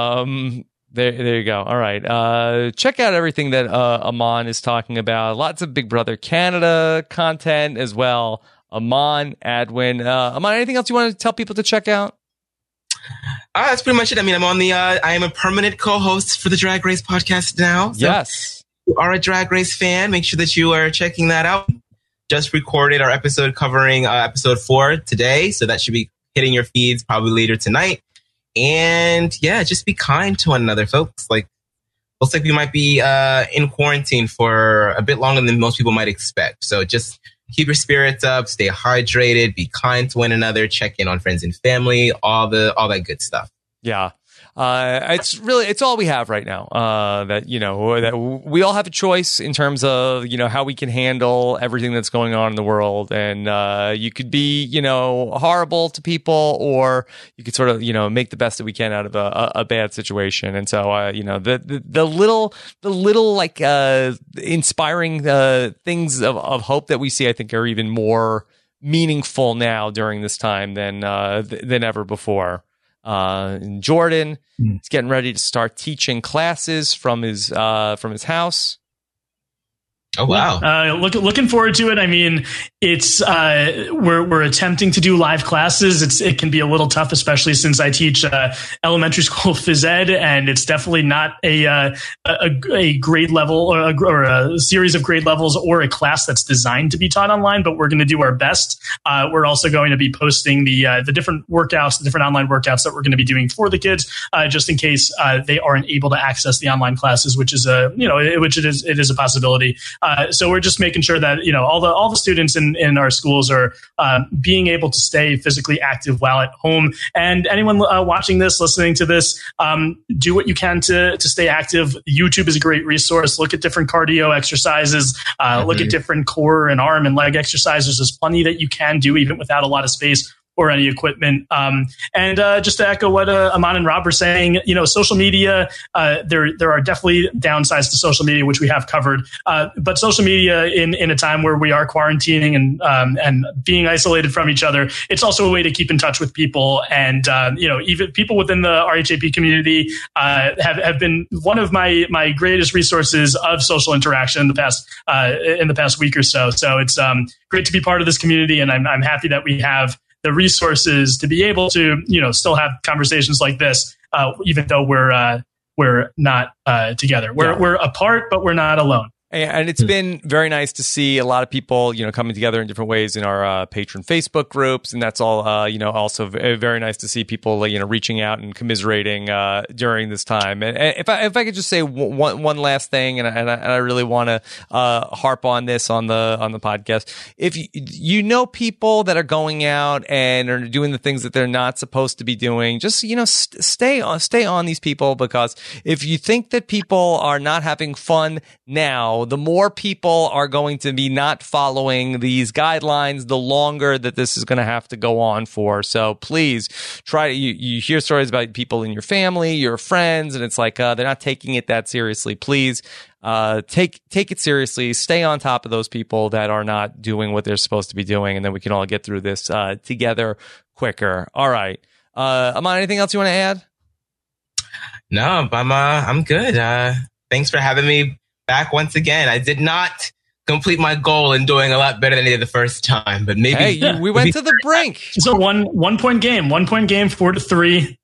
S2: There you go. All right. Check out everything that Amon is talking about. Lots of Big Brother Canada content as well. Amon Adwin. Amon, anything else you want to tell people to check out?
S4: That's pretty much it. I mean, I am a permanent co-host for the Drag Race podcast now. So
S2: yes.
S4: If you are a Drag Race fan, make sure that you are checking that out. Just recorded our episode covering episode 4 today. So that should be hitting your feeds probably later tonight. And yeah, just be kind to one another, folks. Like, looks like we might be in quarantine for a bit longer than most people might expect. So just keep your spirits up, stay hydrated, be kind to one another, check in on friends and family, all that good stuff.
S2: Yeah. It's all we have right now. That we all have a choice in terms of, how we can handle everything that's going on in the world. And, you could be, horrible to people, or you could sort of, make the best that we can out of a bad situation. And so, the little like, inspiring, things of hope that we see, I think are even more meaningful now during this time than ever before. Jordan is getting ready to start teaching classes from his house.
S4: Oh wow!
S3: Looking forward to it. I mean, it's we're attempting to do live classes. It can be a little tough, especially since I teach elementary school phys ed, and it's definitely not a grade level or a series of grade levels or a class that's designed to be taught online. But we're going to do our best. We're also going to be posting the different workouts, the different online workouts that we're going to be doing for the kids, just in case they aren't able to access the online classes, which is it is a possibility. So we're just making sure that all the students in our schools are being able to stay physically active while at home. And anyone watching this, listening to this, do what you can to stay active. YouTube is a great resource. Look at different cardio exercises. Look at different core and arm and leg exercises. There's plenty that you can do even without a lot of space or any equipment. And just to echo what Aman and Rob were saying, social media, there are definitely downsides to social media, which we have covered. But social media in a time where we are quarantining and being isolated from each other, it's also a way to keep in touch with people. And, even people within the RHAP community have been one of my greatest resources of social interaction in the past week or so. So it's great to be part of this community. And I'm happy that we have the resources to be able to, still have conversations like this, even though we're not together. We're apart, but we're not alone.
S2: And it's been very nice to see a lot of people, coming together in different ways in our patron Facebook groups. And that's all, also very nice to see people, reaching out and commiserating during this time. And if I could just say one last thing, and I really want to harp on this on the podcast. If you know people that are going out and are doing the things that they're not supposed to be doing, just, stay on these people, because if you think that people are not having fun now, the more people are going to be not following these guidelines, the longer that this is going to have to go on for. So please try to, you hear stories about people in your family, your friends, and it's like, they're not taking it that seriously. Please, take it seriously. Stay on top of those people that are not doing what they're supposed to be doing. And then we can all get through this, together quicker. All right. Aman, anything else you want to add?
S4: No, I'm good. Thanks for having me back once again. I did not complete my goal in doing a lot better than I did the first time, but maybe
S2: we went to the brink.
S3: It's a one point game, 4-3.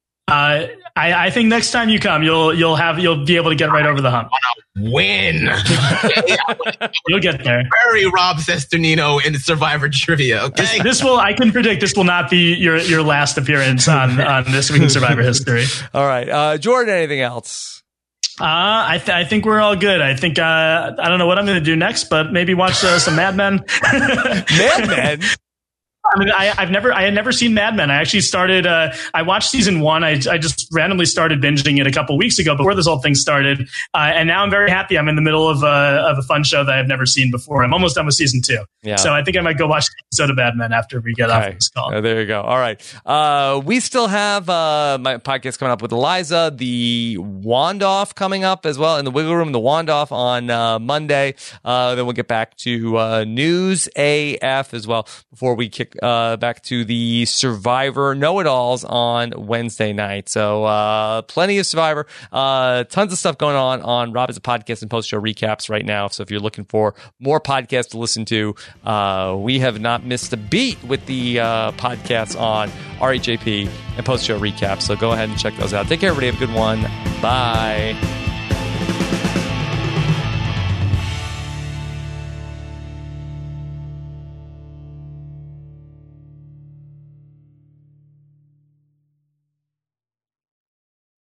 S3: I think next time you come, you'll be able to get right over the hump.
S4: Win.
S3: You'll get there.
S4: Very Rob Cesternino in Survivor trivia. Okay,
S3: I can predict this will not be your last appearance on This Week in Survivor history.
S2: All right, Jordan. Anything else?
S3: I think we're all good. I think I don't know what I'm going to do next, but maybe watch some Mad Men.
S2: Mad Men.
S3: I mean, I had never seen Mad Men. I actually started. I watched season 1. I just randomly started binging it a couple weeks ago before this whole thing started, and now I'm very happy. I'm in the middle of a fun show that I've never seen before. I'm almost done with season 2, so I think I might go watch an episode of Mad Men after we get off this call.
S2: There you go. All right, we still have my podcast coming up with Eliza, the Wand-Off coming up as well in the Wiggle Room, the Wand-Off on Monday. Then we'll get back to News AF as well before we kick back to the Survivor Know-It-Alls on Wednesday night. So plenty of Survivor, tons of stuff going on Rob Has a Podcast and post-show recaps right now. So if you're looking for more podcasts to listen to, we have not missed a beat with the podcasts on RHAP and post-show recaps. So go ahead and check those out. Take care, everybody. Have a good one. Bye.